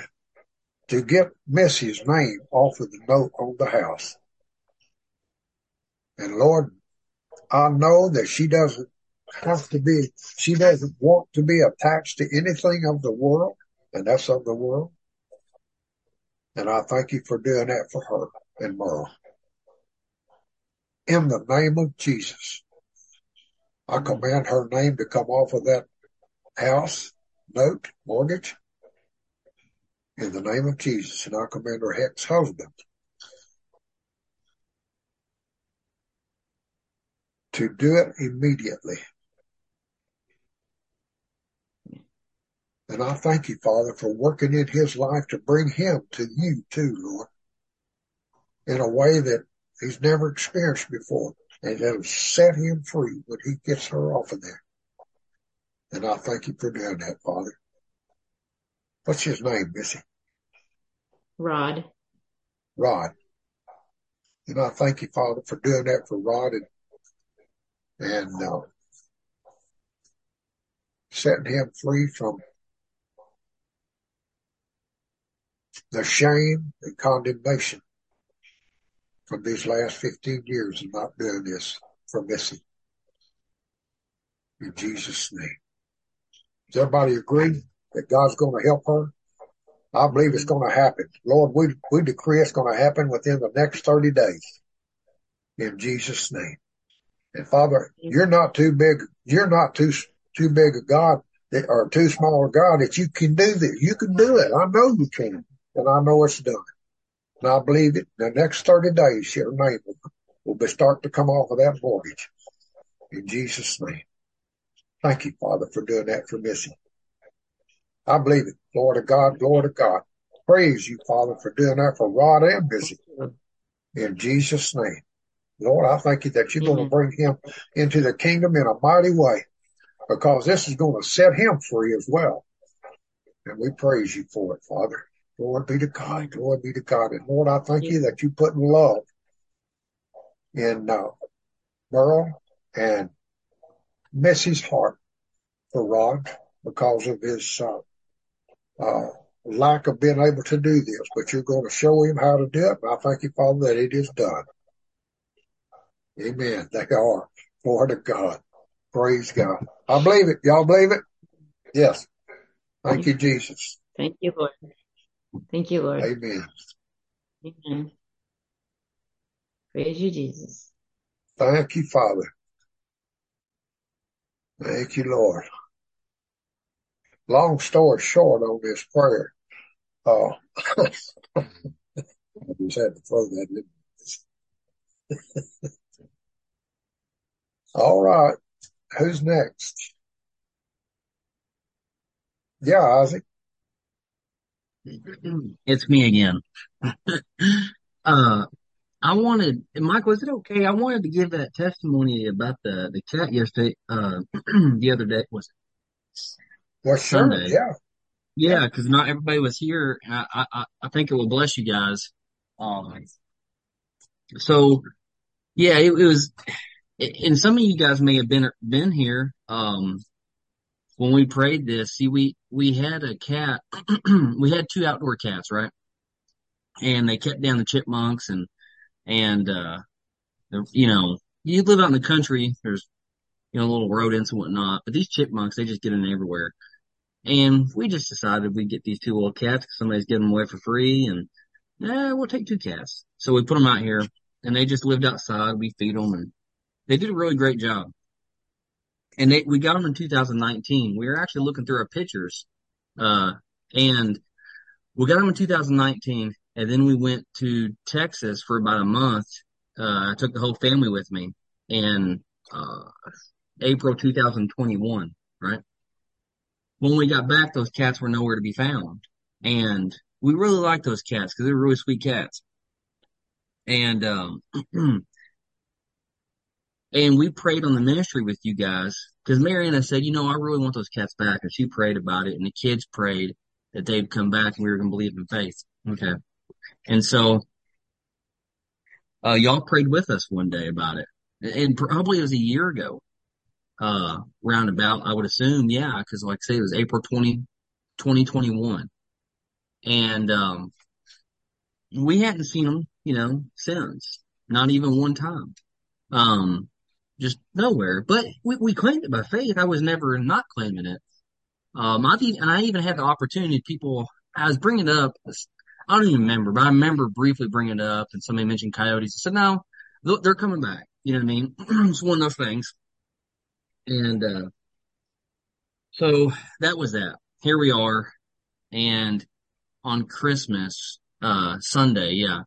Missy's name off of the note on the house. And Lord, I know that she doesn't want to be attached to anything of the world, and that's of the world. And I thank you for doing that for her and Merle. In the name of Jesus, I command her name to come off of that house, note, mortgage, in the name of Jesus. And I command her ex-husband to do it immediately. And I thank you, Father, for working in his life to bring him to you too, Lord, in a way that he's never experienced before. and it'll set him free when he gets her off of there. And I thank you for doing that, Father. What's his name, Missy? Rod. Rod. And I thank you, Father, for doing that for Rod and setting him free from the shame and condemnation from these last 15 years of not doing this for Missy. In Jesus' name. Does everybody agree that God's going to help her? I believe it's going to happen. Lord, we decree it's going to happen within the next 30 days. In Jesus' name. And Father, you're not too big. You're not too big a God or too small a God that you can do this. You can do it. I know you can. And I know it's done. And I believe it. The next 30 days, your name will start to come off of that mortgage. In Jesus' name. Thank you, Father, for doing that for Missy. I believe it. Lord of God, Lord of God. Praise you, Father, for doing that for Rod and Missy. In Jesus' name. Lord, I thank you that you're going to bring him into the kingdom in a mighty way, because this is going to set him free as well. And we praise you for it, Father. Lord be to God. Lord be to God. And Lord, I thank you that you put love in Merle and Missy's heart for Rod because of his lack of being able to do this. But you're going to show him how to do it. And I thank you, Father, that it is done. Amen. They are. Lord of God. Praise God. I believe it. Y'all believe it? Yes. Thank you, Jesus. Thank you, Lord. Thank you, Lord. Amen. Amen. Praise you, Jesus. Thank you, Father. Thank you, Lord. Long story short on this prayer. I just had to throw that in. All right. Who's next? Yeah, Isaac. It's me again. I wanted, Michael, is it okay? I wanted to give that testimony about the cat yesterday, the other day, was Well, sure. Sunday. Yeah. Yeah, because not everybody was here. And I think it will bless you guys. So yeah, it was, and some of you guys may have been here, when we prayed this. See, we had a cat, we had two outdoor cats, right? And they kept down the chipmunks and you live out in the country, there's, little rodents and whatnot, but these chipmunks, they just get in everywhere. And we just decided we'd get these two little cats because somebody's giving them away for free, and we'll take two cats. So we put them out here, and they just lived outside. We feed them, and they did a really great job. And we got them in 2019. We were actually looking through our pictures, and we got them in 2019, and then we went to Texas for about a month. I took the whole family with me in April 2021, right? When we got back, those cats were nowhere to be found. And we really liked those cats because they were really sweet cats. And and we prayed on the ministry with you guys because Mariana said, I really want those cats back. And she prayed about it, and the kids prayed that they'd come back and we were going to believe in faith. Okay. And so y'all prayed with us one day about it. And probably it was a year ago. Roundabout, I would assume, yeah, because like I say, it was April 2021. And we hadn't seen them, since. Not even one time. Just nowhere. But we claimed it by faith. I was never not claiming it. I even had the opportunity, I was bringing it up, I don't even remember, but I remember briefly bringing it up, and somebody mentioned coyotes. I said, no, they're coming back. You know what I mean? It's one of those things. And so that was that. Here we are. And on Christmas, Sunday, yeah.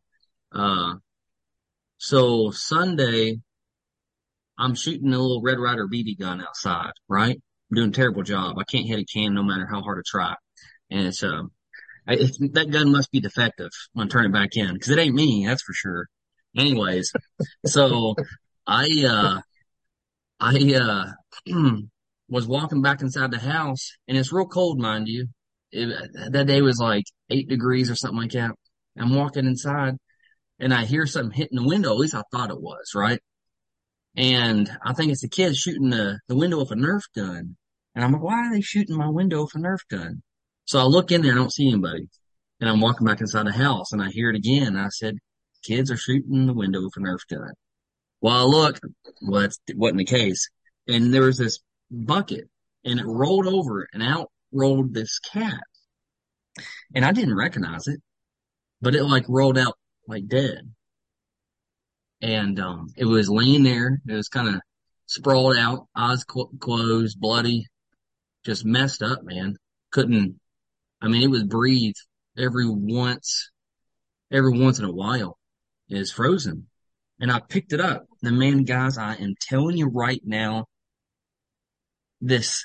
So Sunday, I'm shooting a little Red Ryder BB gun outside, right? I'm doing a terrible job. I can't hit a can no matter how hard I try. And that gun must be defective when I turn it back in, because it ain't me, that's for sure. Anyways, so I I was walking back inside the house, and it's real cold, mind you. That day was like 8 degrees or something like that. I'm walking inside, and I hear something hitting the window. At least I thought it was, right? And I think it's the kids shooting the window with a Nerf gun. And I'm like, why are they shooting my window with a Nerf gun? So I look in there, I don't see anybody. And I'm walking back inside the house, and I hear it again. And I said, kids are shooting the window with a Nerf gun. Well, I look, well, that wasn't the case. And there was this bucket, and it rolled over, and out rolled this cat. And I didn't recognize it, but it like rolled out like dead. And it was laying there. It was kind of sprawled out, eyes closed, bloody, just messed up, man. Couldn't. I mean, it would breathe every once, every once in a while. It was frozen, and I picked it up. The man, guys, I am telling you right now, this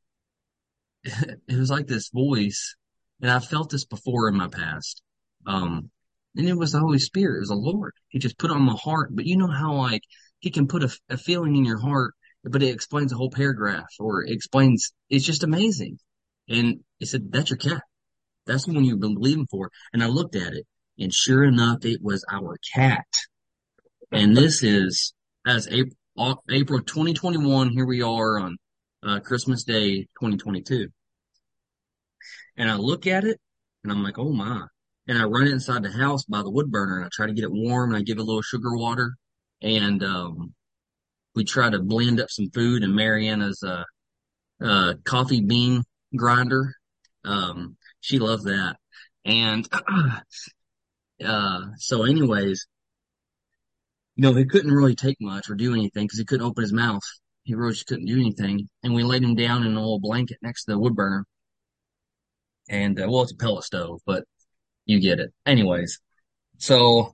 it was like this voice, and I felt this before in my past. And it was the Holy Spirit, it was the Lord. He just put it on my heart. But you know how like he can put a feeling in your heart, but it explains a whole paragraph, or it explains. It's just amazing. And it said, "That's your cat. That's the one you've been believing for." And I looked at it, and sure enough, it was our cat. And this is as April 2021. Here we are on Christmas Day 2022. And I look at it, and I'm like, oh my. And I run it inside the house by the wood burner, and I try to get it warm, and I give it a little sugar water. And we try to blend up some food in Mariana's coffee bean grinder. She loves that. And so anyways, he couldn't really take much or do anything because he couldn't open his mouth. He really just couldn't do anything. And we laid him down in an old blanket next to the wood burner. And, well, it's a pellet stove, but you get it. Anyways, so,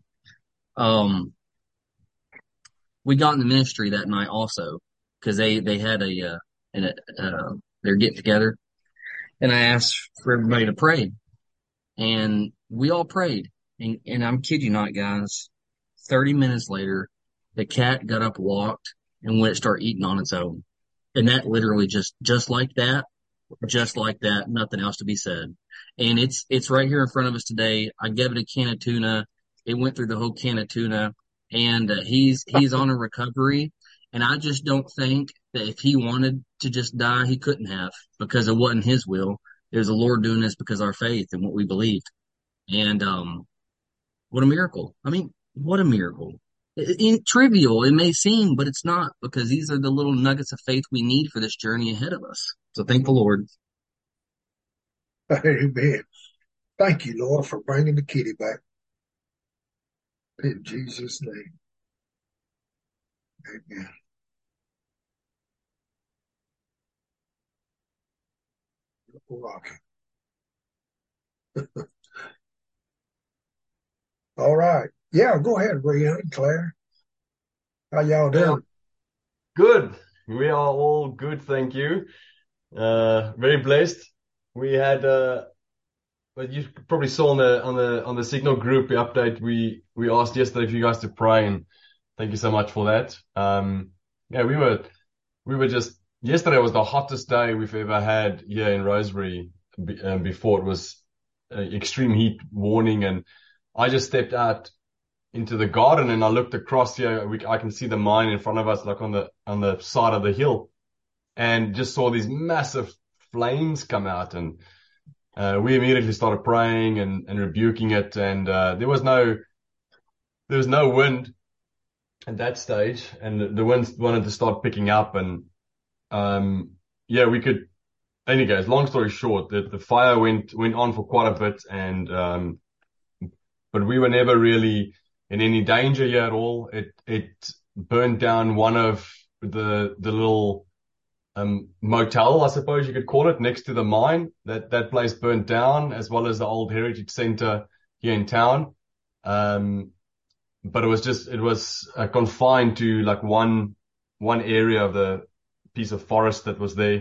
we got in the ministry that night also because they had they're getting together, and I asked for everybody to pray, and we all prayed. And I'm kidding you not, guys. 30 minutes later, the cat got up, walked, and went to start eating on its own. And that literally just like that, nothing else to be said. And it's right here in front of us today. I gave it a can of tuna. It went through the whole can of tuna, and he's on a recovery. And I just don't think that if he wanted to just die, he couldn't have, because it wasn't his will. It was the Lord doing this because of our faith and what we believed. And what a miracle! I mean, what a miracle! Trivial it may seem, but it's not, because these are the little nuggets of faith we need for this journey ahead of us. So thank the Lord. Amen. Thank you, Lord, for bringing the kitty back. In Jesus' name. Amen. Rocky. All right. Yeah, go ahead, Brianna and Claire. How y'all doing? Good. We are all good, thank you. Very blessed. We had but you probably saw on the Signal group update, we asked yesterday for you guys to pray, and thank you so much for that. Yeah, we were just, yesterday was the hottest day we've ever had here in Rosebery. Before it was extreme heat warning, and I just stepped out into the garden and I looked across here. I can see the mine in front of us, like on the side of the hill, and just saw these massive flames come out. And we immediately started praying and rebuking it. And there was no wind at that stage, and the wind wanted to start picking up. And yeah, we could. Anyways, long story short, the fire went on for quite a bit, and but we were never really in any danger here at all. It burned down one of the little motel, I suppose you could call it, next to the mine. That place burned down, as well as the old heritage center here in town. But it was confined to like one area of the piece of forest that was there.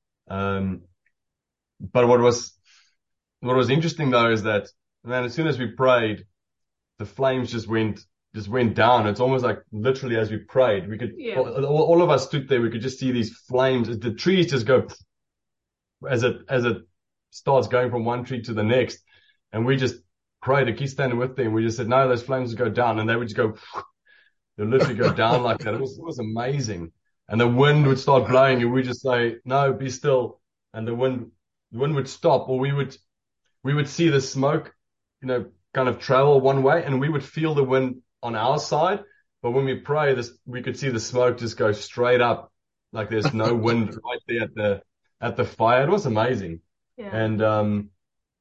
But what was interesting though is that, man, as soon as we prayed, the flames just went just went down. It's almost like literally as we prayed, we could, all of us stood there. We could just see these flames. The trees just go as it starts going from one tree to the next. And we just prayed to keep standing with them. We just said, no, those flames would go down. And they would just go, they literally go down like that. It was amazing. And the wind would start blowing and we just say, no, be still. And the wind would stop, or we would see the smoke, kind of travel one way, and we would feel the wind on our side. But when we pray, we could see the smoke just go straight up, like there's no wind right there at the fire. It was amazing. Yeah. And,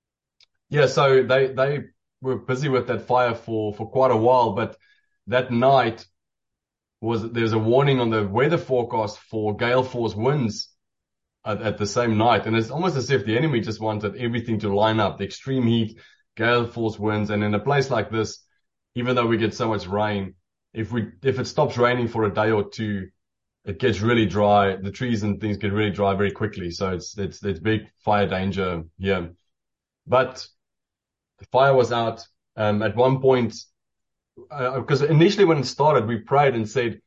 so they were busy with that fire for quite a while, but that night there's a warning on the weather forecast for gale force winds at the same night. And it's almost as if the enemy just wanted everything to line up, the extreme heat, gale force winds. And in a place like this, even though we get so much rain, if it stops raining for a day or two, it gets really dry. The trees and things get really dry very quickly. So it's big fire danger here. But the fire was out. At one point, because initially when it started, we prayed and said,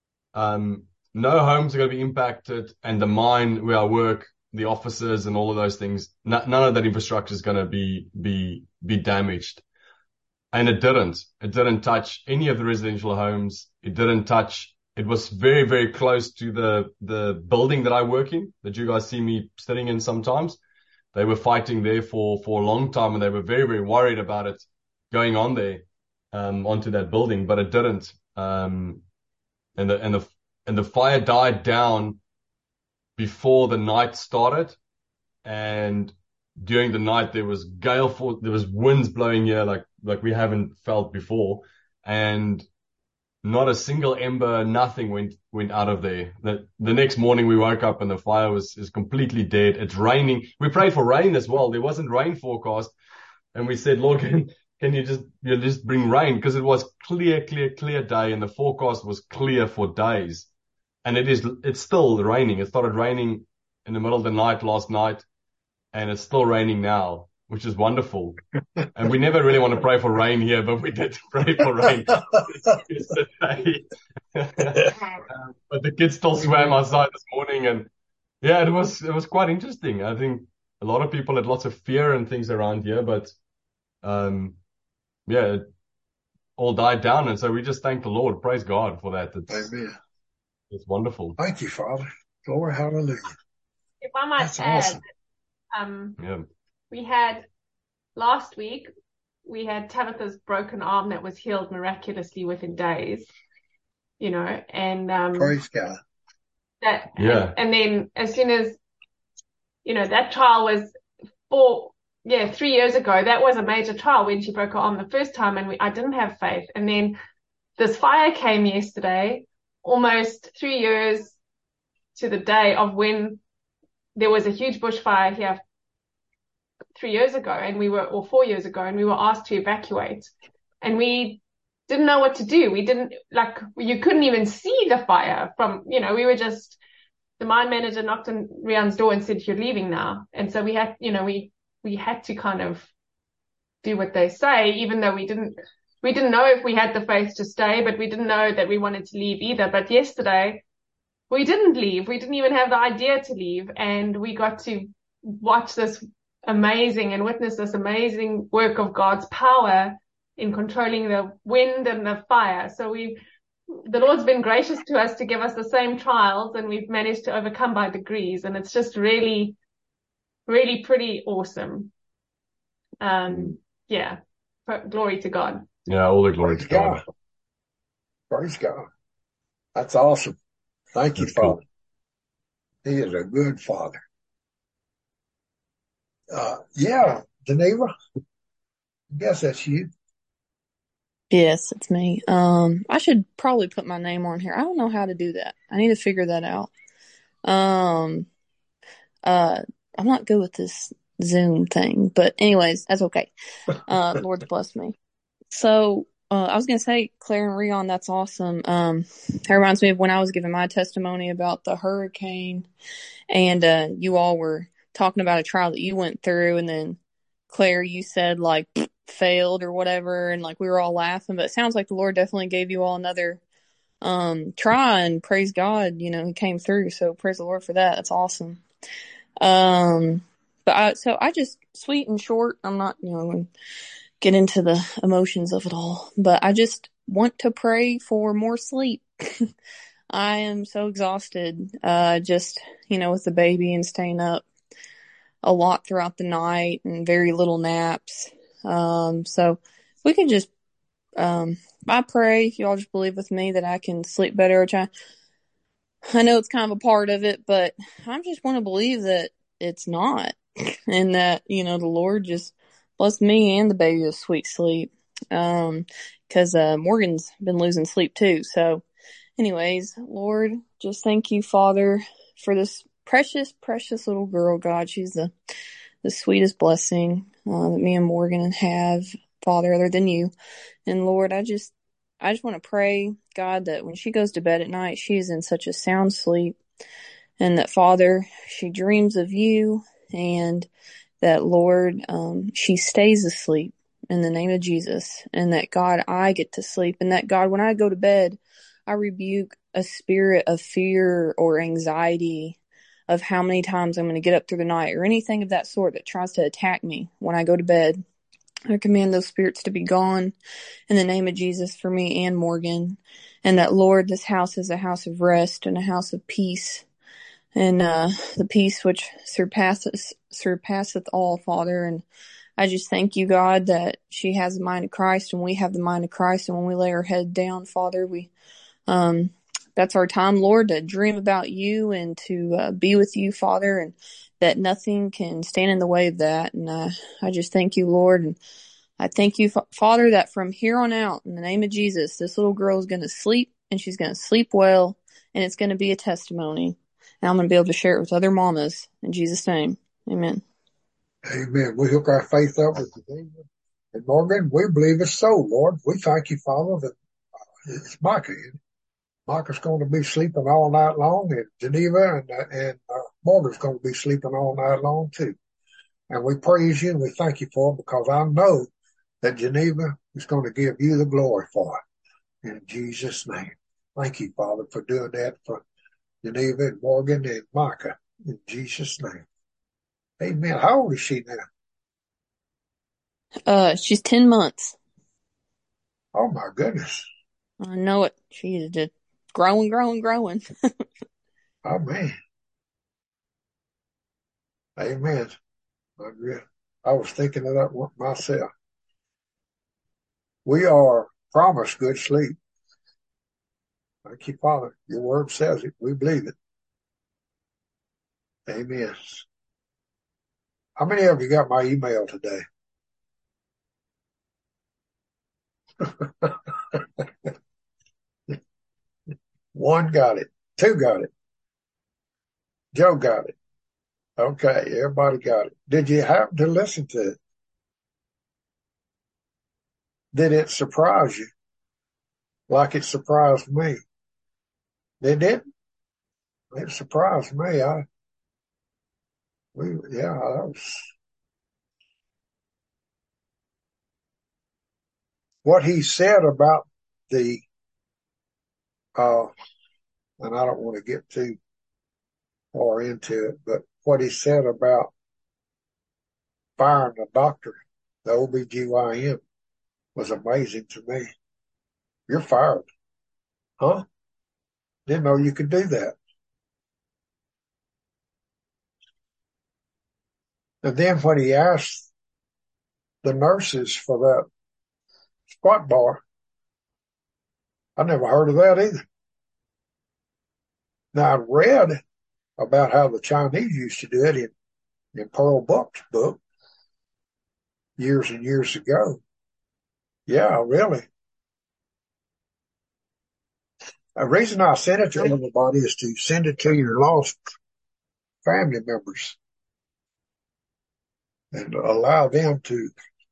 no homes are going to be impacted, and the mine where I work, the offices and all of those things, none of that infrastructure is going to be damaged. And it didn't. It didn't touch any of the residential homes. It was very, very close to the building that I work in, that you guys see me sitting in sometimes. They were fighting there for a long time, and they were very, very worried about it going on there, onto that building, but it didn't. And the fire died down before the night started. And during the night, there was gale force, there was winds blowing here like we haven't felt before. And not a single ember, nothing went out of there. The next morning we woke up and the fire is completely dead. It's raining. We prayed for rain as well. There wasn't rain forecast. And we said, Lord, can you just bring rain? Because it was clear day, and the forecast was clear for days. And it's still raining. It started raining in the middle of the night last night, and it's still raining now, which is wonderful. And we never really want to pray for rain here, but we did pray for rain yesterday. But the kids still swam outside this morning, and yeah, it was quite interesting. I think a lot of people had lots of fear and things around here, but it all died down, and so we just thank the Lord. Praise God for that. Amen. It's wonderful. Thank you, Father. Glory, hallelujah. If I might That's add, awesome. we had last week, we had Tabitha's broken arm that was healed miraculously within days, and Praise God. And then as soon as, that trial was 3 years ago, that was a major trial when she broke her arm the first time, and I didn't have faith. And then this fire came yesterday, almost 3 years to the day of when there was a huge bushfire here 3 years ago, or 4 years ago, and we were asked to evacuate, and we didn't know what to do. We didn't, you couldn't even see the fire from, we were just, the mine manager knocked on Rian's door and said, you're leaving now. And so we had, we had to kind of do what they say, even though we didn't know if we had the faith to stay, but we didn't know that we wanted to leave either. But yesterday we didn't leave. We didn't even have the idea to leave. And we got to watch this amazing and witness this amazing work of God's power in controlling the wind and the fire. So the Lord's been gracious to us to give us the same trials, and we've managed to overcome by degrees. And it's just really, really pretty awesome. Glory to God. Yeah, all the glory to God. Praise God. That's awesome. Thank you, Father. Cool. He is a good Father. Geneva, I guess that's you. Yes, it's me. I should probably put my name on here. I don't know how to do that. I need to figure that out. I'm not good with this Zoom thing, but anyways, that's okay. Lord's blessed me. So, I was going to say, Claire and Rion, that's awesome. It reminds me of when I was giving my testimony about the hurricane, and you all were talking about a trial that you went through, and then Claire, you said failed or whatever, and like we were all laughing, but it sounds like the Lord definitely gave you all another try, and praise God, he came through. So praise the Lord for that. That's awesome. But I just, sweet and short, I'm not, going to get into the emotions of it all, but I just want to pray for more sleep. I am so exhausted, just, with the baby and staying up a lot throughout the night and very little naps. So we could just, I pray, if you all just believe with me, that I can sleep better, which I know it's kind of a part of it, but I just want to believe that it's not, and that, the Lord just bless me and the baby with sweet sleep. Cause, Morgan's been losing sleep too. So anyways, Lord, just thank you, Father, for this precious, precious little girl, God. She's the sweetest blessing, that me and Morgan have, Father, other than you. And Lord, I just want to pray, God, that when she goes to bed at night, she is in such a sound sleep, and that, Father, she dreams of you, and that, Lord, she stays asleep in the name of Jesus, and that, God, I get to sleep, and that, God, when I go to bed, I rebuke a spirit of fear or anxiety of how many times I'm going to get up through the night or anything of that sort that tries to attack me when I go to bed. I command those spirits to be gone in the name of Jesus for me and Morgan. And that, Lord, this house is a house of rest and a house of peace. And the peace which surpasseth all, Father. And I just thank you, God, that she has the mind of Christ and we have the mind of Christ. And when we lay our head down, Father, that's our time, Lord, to dream about you and to be with you, Father, and that nothing can stand in the way of that. And I just thank you, Lord, and I thank you, Father, that from here on out, in the name of Jesus, this little girl is going to sleep, and she's going to sleep well, and it's going to be a testimony. And I'm going to be able to share it with other mamas. In Jesus' name, amen. Amen. We hook our faith up with David and Morgan. We believe it's so, Lord. We thank you, Father, that it's Micah. Micah's going to be sleeping all night long in Geneva, and Morgan's going to be sleeping all night long too. And we praise you and we thank you for it, because I know that Geneva is going to give you the glory for it. In Jesus' name. Thank you, Father, for doing that for Geneva and Morgan and Micah. In Jesus' name. Amen. How old is she now? She's 10 months. Oh my goodness. I know it. She is just growing. Oh man. Amen. I was thinking of that myself. We are promised good sleep. Thank you, Father. Your word says it. We believe it. Amen. How many of you got my email today? One got it. Two got it. Joe got it. Okay, everybody got it. Did you happen to listen to it? Did it surprise you like it surprised me? It didn't? It surprised me. What he said about the, and I don't want to get too far into it, but what he said about firing the doctor, the OBGYN, was amazing to me. You're fired. Huh? Didn't know you could do that. And then when he asked the nurses for that squat bar, I never heard of that either. Now, I read about how the Chinese used to do it in Pearl Buck's book years and years ago. Yeah, really. The reason I sent it to everybody is to send it to your lost family members and allow them to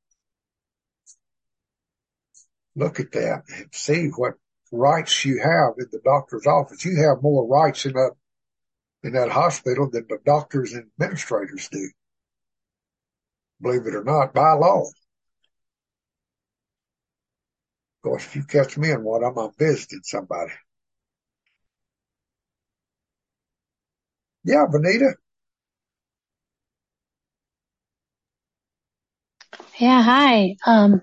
look at that and see what rights you have in the doctor's office. You have more rights in that hospital than the doctors and administrators do. Believe it or not, by law. Of course, if you catch me in one, I'm visiting somebody. Yeah, Benita. Yeah, hi.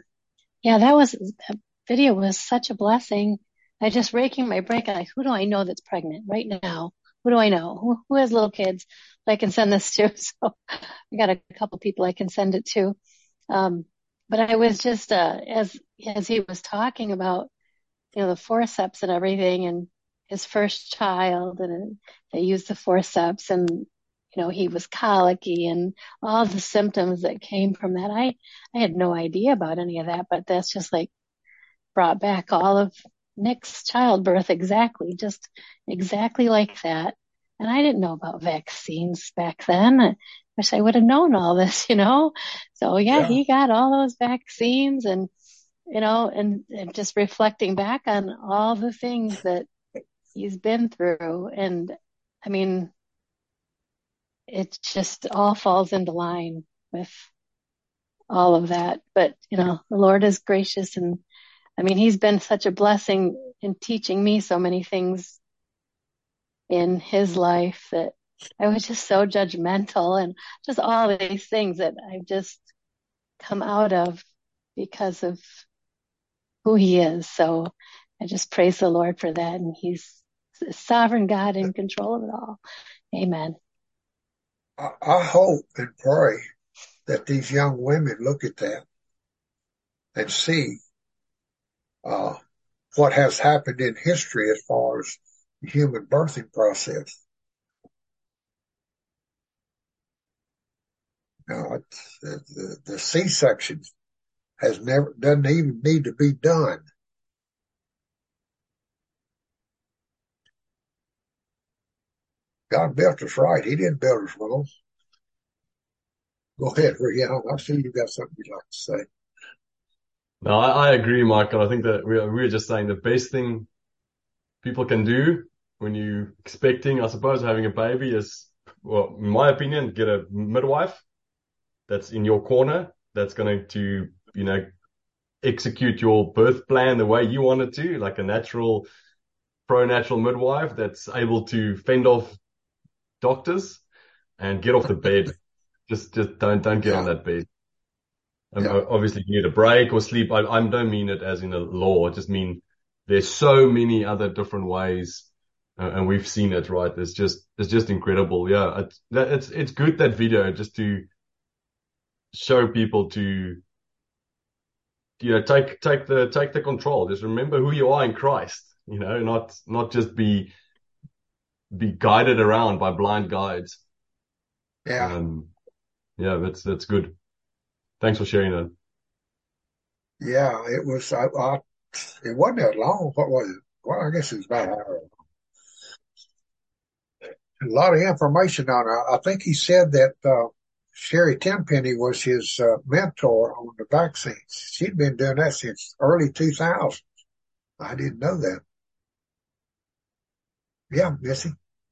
That video was such a blessing. I just raking my brain, like, who do I know that's pregnant right now? Who do I know? Who has little kids that I can send this to? So I got a couple people I can send it to. But I was just, as he was talking about, the forceps and everything and his first child and they used the forceps and, he was colicky and all the symptoms that came from that. I had no idea about any of that, but that's just like brought back all of Nick's childbirth just exactly like that. And I didn't know about vaccines back then. I wish I would have known all this, So yeah, he got all those vaccines and, and just reflecting back on all the things that he's been through. And I mean, it just all falls into line with all of that. But, the Lord is gracious. And I mean, he's been such a blessing in teaching me so many things in his life that I was just so judgmental and just all these things that I've just come out of because of who he is. So I just praise the Lord for that. And he's a sovereign God in control of it all. Amen. I hope and pray that these young women look at that and see what has happened in history as far as the human birthing process. Now, the C-section doesn't even need to be done. God built us right. He didn't build us wrong. Go ahead, Rihanna. I see you got something you'd like to say. No, I agree, Michael. I think that we're just saying the best thing people can do when you're expecting, I suppose, having a baby is, well, in my opinion, get a midwife that's in your corner, that's going to, execute your birth plan the way you want it to, like a pro-natural midwife that's able to fend off doctors and get off the bed. Just don't get on that bed. Obviously, you need a break or sleep. I don't mean it as in a law. I just mean there's so many other different ways, and we've seen it, right? It's just incredible. Yeah, it's good, that video, just to show people to, take the control. Just remember who you are in Christ. Not just be guided around by blind guides. Yeah. That's good. Thanks for sharing that. Yeah, it was. It wasn't that long. What was it? Well, I guess it was about an hour. A lot of information on it. I think he said that Sherry Tenpenny was his mentor on the vaccines. She'd been doing that since early 2000s. I didn't know that. Yeah, Missy.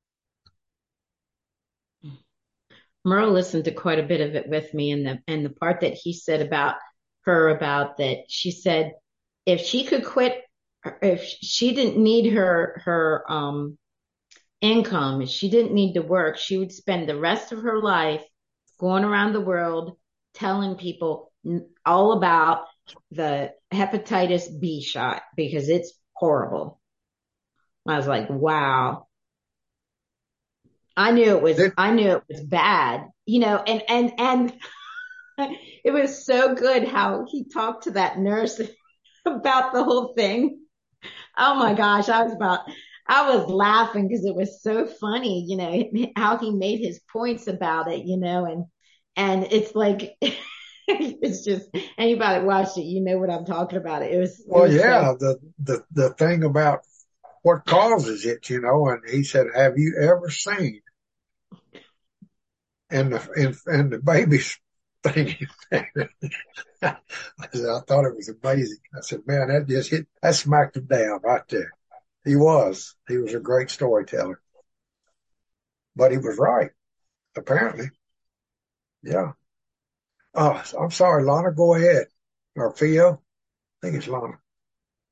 Merle listened to quite a bit of it with me, and the part that he said about her, about that, she said if she could quit, if she didn't need her income, if she didn't need to work, she would spend the rest of her life going around the world telling people all about the hepatitis B shot because it's horrible. I was like, wow. I knew it was bad, and it was so good how he talked to that nurse about the whole thing. Oh my gosh, I was laughing because it was so funny, how he made his points about it, and it's like, it's just, anybody that watched it, you know what I'm talking about. The thing about what causes it, and he said, have you ever seen and the baby's thing? I thought it was amazing. I said, man, that smacked him down right there. He was a great storyteller, but he was right, apparently. Yeah. Oh, I'm sorry, Lana, go ahead. Or Theo. I think it's Lana.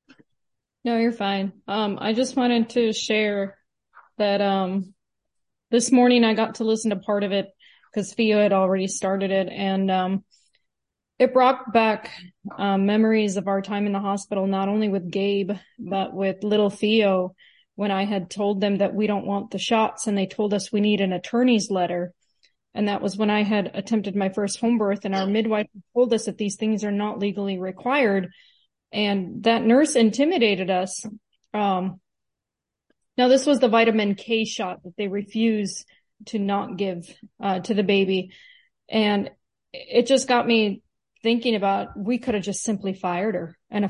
No, you're fine. I just wanted to share that, this morning I got to listen to part of it because Theo had already started it, and it brought back memories of our time in the hospital, not only with Gabe, but with little Theo, when I had told them that we don't want the shots and they told us we need an attorney's letter. And that was when I had attempted my first home birth, and our midwife told us that these things are not legally required. And that nurse intimidated us. Now this was the vitamin K shot that they refuse to not give to the baby. And it just got me thinking about, we could have just simply fired her and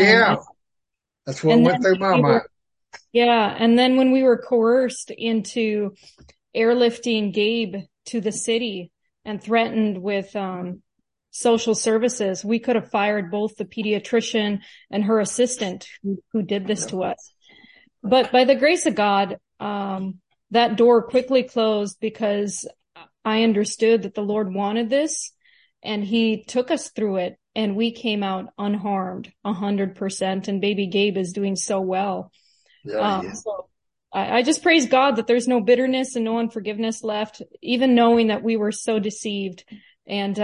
that's what went through my mind. Yeah. And then when we were coerced into airlifting Gabe to the city and threatened with social services, we could have fired both the pediatrician and her assistant who did this to us. But by the grace of God, that door quickly closed because I understood that the Lord wanted this, and he took us through it, and we came out unharmed 100%. And baby Gabe is doing so well. So I just praise God that there's no bitterness and no unforgiveness left, even knowing that we were so deceived. And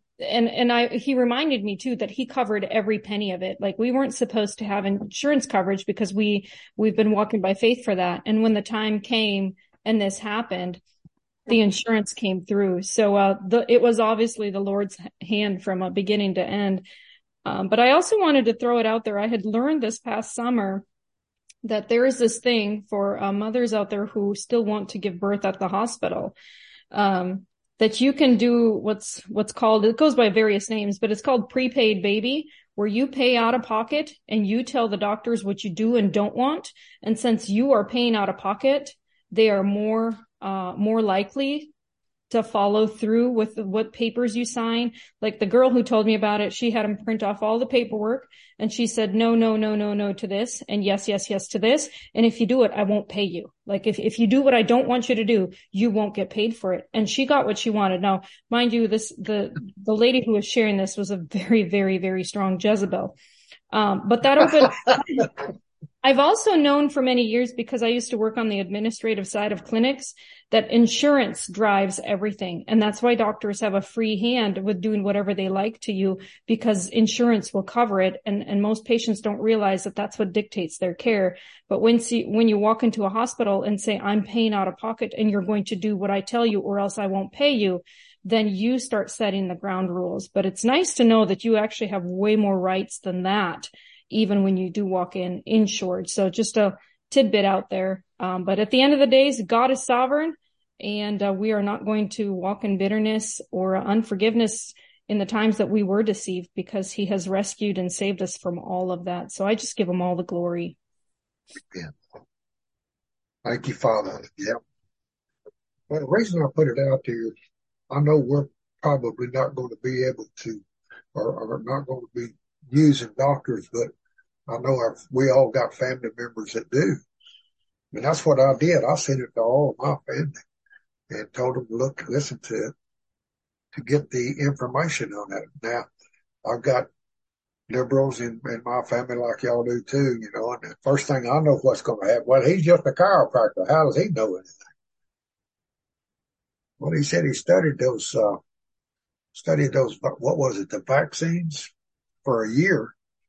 he reminded me too that he covered every penny of it. Like, we weren't supposed to have insurance coverage because we've been walking by faith for that. And when the time came and this happened, the insurance came through. So, it was obviously the Lord's hand from beginning to end. But I also wanted to throw it out there. I had learned this past summer that there is this thing for mothers out there who still want to give birth at the hospital, that you can do what's called, it goes by various names, but it's called prepaid baby, where you pay out of pocket and you tell the doctors what you do and don't want. And since you are paying out of pocket, they are more likely to follow through with what papers you sign. Like the girl who told me about it, she had him print off all the paperwork, and she said, no, no, no, no, no to this, and yes, yes, yes to this. And if you do it, I won't pay you. Like if you do what I don't want you to do, you won't get paid for it. And she got what she wanted. Now, mind you, the lady who was sharing this was a very, very, very strong Jezebel. But that opened, I've also known for many years, because I used to work on the administrative side of clinics, that insurance drives everything. And that's why doctors have a free hand with doing whatever they like to you, because insurance will cover it. And most patients don't realize that that's what dictates their care. But when you walk into a hospital and say, I'm paying out of pocket and you're going to do what I tell you or else I won't pay you, then you start setting the ground rules. But it's nice to know that you actually have way more rights than that, even when you do walk in insured. So just a tidbit out there. But at the end of the days, God is sovereign, and we are not going to walk in bitterness or unforgiveness in the times that we were deceived, because he has rescued and saved us from all of that. So I just give him all the glory. Yeah. Thank you, Father. Yeah. Well, the reason I put it out there, I know we're probably not going to be able to, or not going to be using doctors, but I know we all got family members that do. And that's what I did. I sent it to all of my family and told them to listen to it, to get the information on it. Now, I've got liberals in my family like y'all do too, and the first thing I know what's going to happen, well, he's just a chiropractor. How does he know anything? Well, he said he studied those, what was it, the vaccines for a year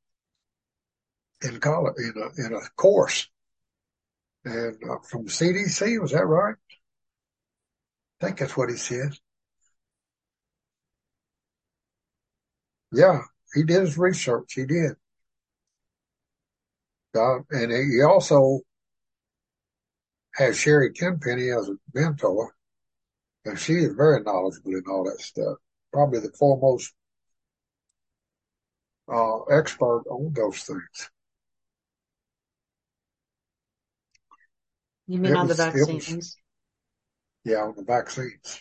in college, in a course. And from the CDC, was that right? I think that's what he said. Yeah, he did his research. He did. And he also has Sherry Tenpenny as a mentor, and she is very knowledgeable in all that stuff. Probably the foremost expert on those things. You mean on the vaccines? Yeah, on the vaccines.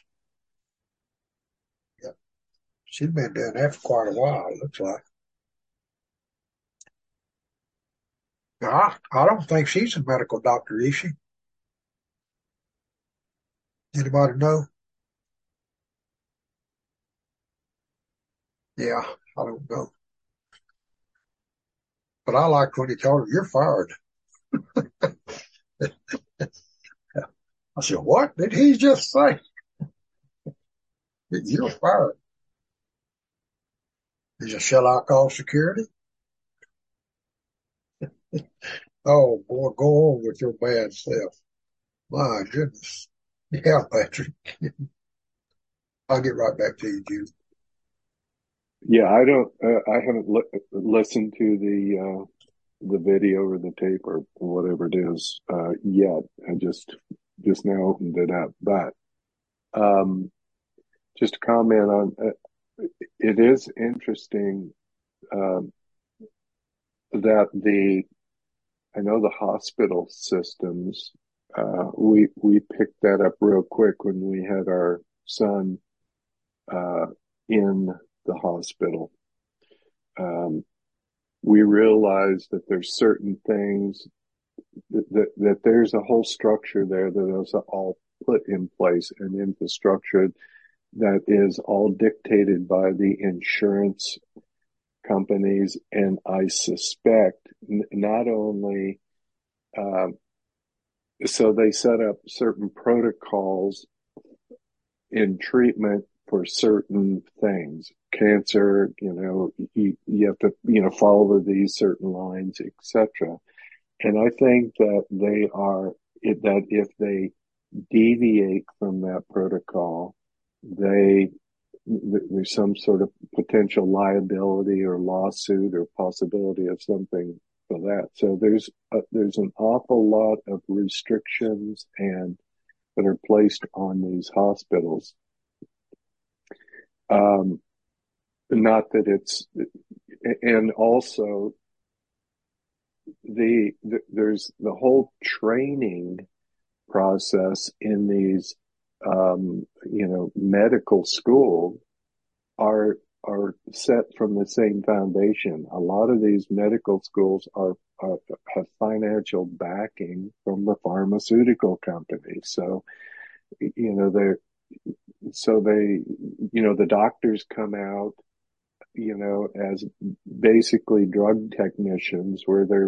Yeah. She's been doing that for quite a while, it looks like. Now, I don't think she's a medical doctor, is she? Anybody know? Yeah, I don't know. But I liked when he told her, "You're fired." I said, "What did he just say?" "You're fired." He said, "Shall I call security?" Oh boy, go on with your bad self. My goodness. Yeah, Patrick. I'll get right back to you, Jude. Yeah, I haven't listened to the video or the tape or whatever it is, yet. I just now opened it up. But, just to comment on, it is interesting, um, that I know the hospital systems, we picked that up real quick when we had our son, in the hospital. We realized that there's certain things that there's a whole structure there that is all put in place, an infrastructure that is all dictated by the insurance companies. And I suspect not only, so they set up certain protocols in treatment for certain things, cancer, you have to, follow these certain lines, etc. And I think that that if they deviate from that protocol, there's some sort of potential liability or lawsuit or possibility of something for that. So there's an awful lot of restrictions that are placed on these hospitals. Not that it's, and also there's the whole training process in these, medical schools are set from the same foundation. A lot of these medical schools have financial backing from the pharmaceutical companies. So, the doctors come out, as basically drug technicians where they're,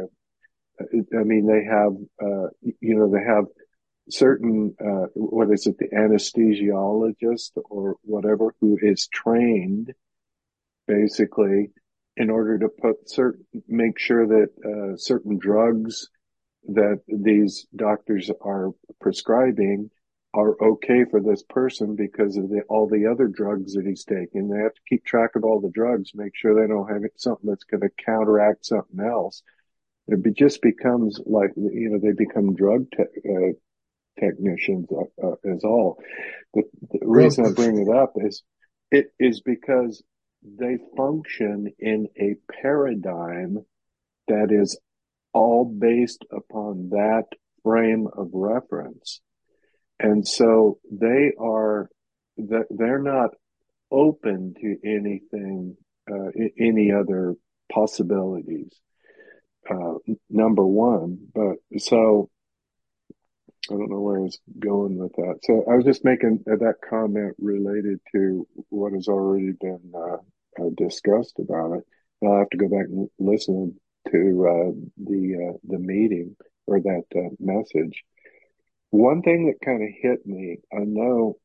they have, they have certain, what is it, the anesthesiologist or whatever, who is trained basically in order to make sure that, certain drugs that these doctors are prescribing are okay for this person because of all the other drugs that he's taking. They have to keep track of all the drugs, make sure they don't have something that's going to counteract something else. It just becomes like, they become drug technicians, as all. The reason I bring it up is because they function in a paradigm that is all based upon that frame of reference. And so they're not open to anything, any other possibilities, number one. But so I don't know where I was going with that. So I was just making that comment related to what has already been discussed about it. And I'll have to go back and listen to the meeting or that message. One thing that kind of hit me, I know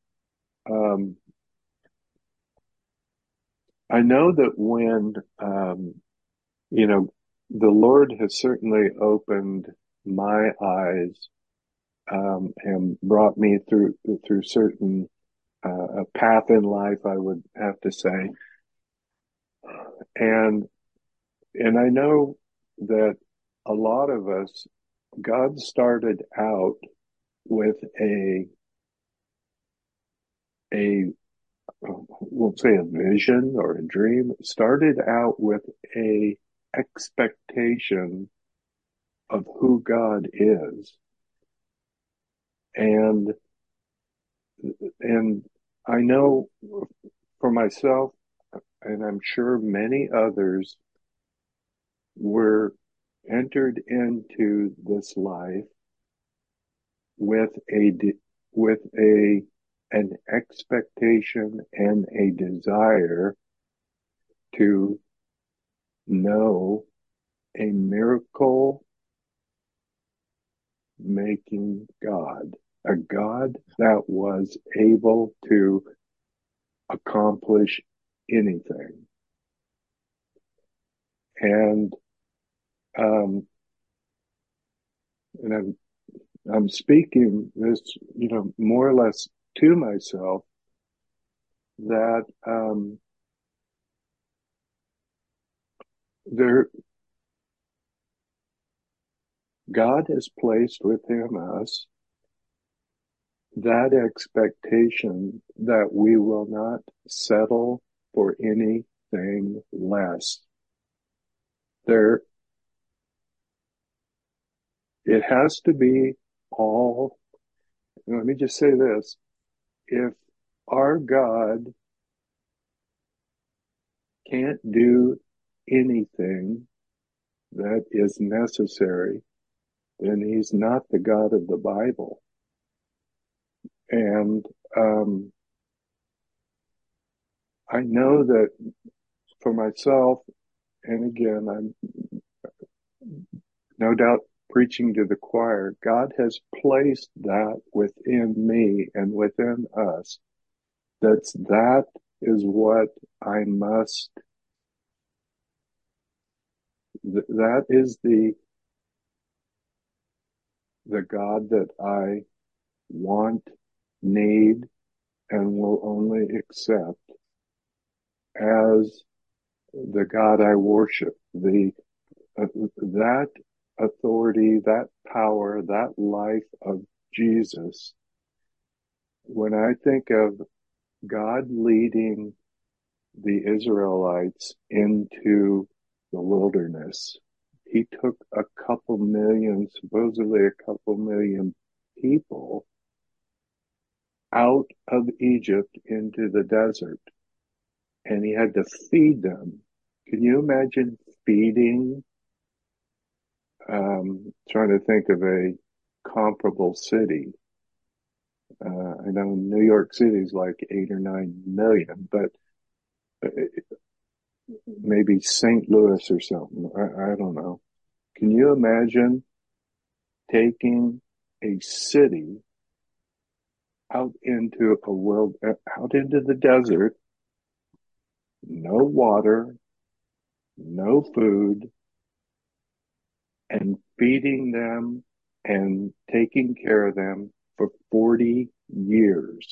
that when, the Lord has certainly opened my eyes, and brought me through certain, a path in life, I would have to say. And I know that a lot of us, God started out with we'll say a vision or a dream. It started out with a expectation of who God is. And I know for myself, and I'm sure many others, were entered into this life with an expectation and a desire to know a miracle making God, a God that was able to accomplish anything. And I'm speaking this, more or less to myself, that God has placed within us that expectation that we will not settle for anything less. It has to be all. Let me just say this. If our God can't do anything that is necessary, then he's not the God of the Bible. And I know that for myself, and again, I'm no doubt preaching to the choir, God has placed that within me and within us. That is what I must, that is the God that I want, need, and will only accept as the God I worship. That authority, that power, that life of Jesus. When I think of God leading the Israelites into the wilderness, he took supposedly a couple million people out of Egypt into the desert, and he had to feed them. Can you imagine feeding? Trying to think of a comparable city. I know New York City is like 8 or 9 million, but maybe St. Louis or something. I don't know. Can you imagine taking a city out into the desert, no water, no food, and feeding them and taking care of them for 40 years?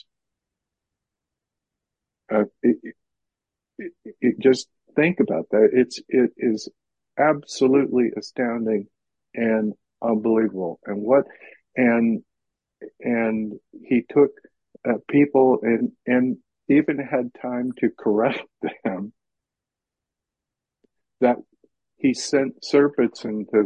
Just think about that. It is absolutely astounding and unbelievable. And he took people and even had time to correct them, that he sent serpents into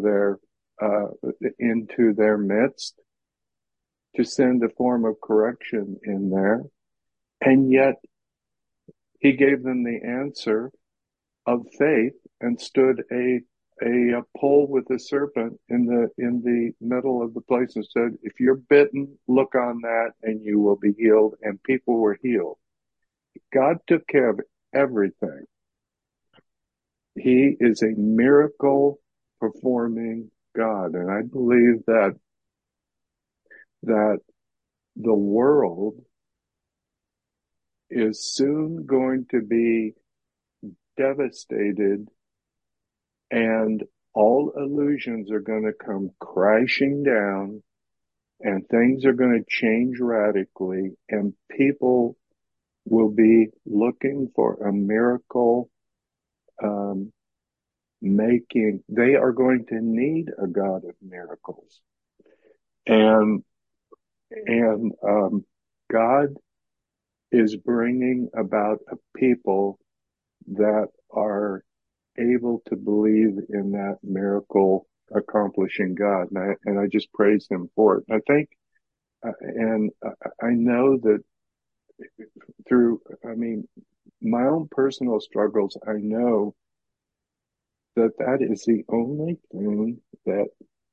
their midst to send a form of correction in there. And yet he gave them the answer of faith and stood a pole with a serpent in the middle of the place and said, if you're bitten, look on that and you will be healed. And people were healed. God took care of everything. He is a miracle performing God. And I believe that the world is soon going to be devastated, and all illusions are going to come crashing down, and things are going to change radically, and people will be looking for a miracle making. They are going to need a God of miracles. And God is bringing about a people that are able to believe in that miracle accomplishing God. And I just praise him for it. I think, and I know that my own personal struggles, I know that is the only thing that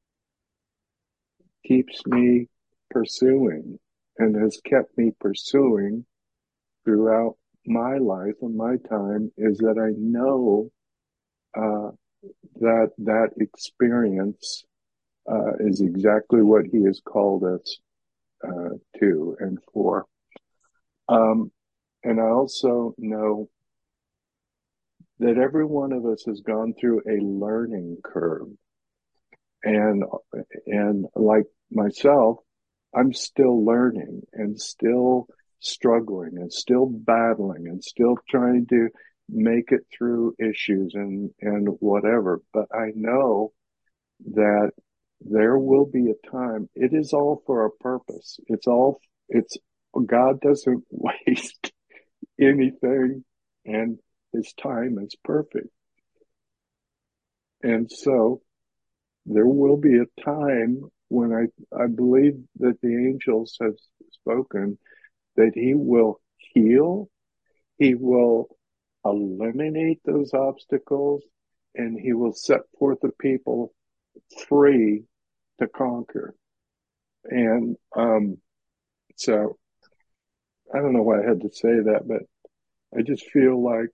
keeps me pursuing and has kept me pursuing throughout my life and my time, is that I know that experience is exactly what he has called us to and for. And I also know that every one of us has gone through a learning curve. And like myself, I'm still learning and still struggling and still battling and still trying to make it through issues and whatever. But I know that there will be a time. It is all for a purpose. God doesn't waste anything, and his time is perfect. And so there will be a time when I believe that the angels have spoken that he will heal, he will eliminate those obstacles, and he will set forth the people free to conquer. And so I don't know why I had to say that, but I just feel like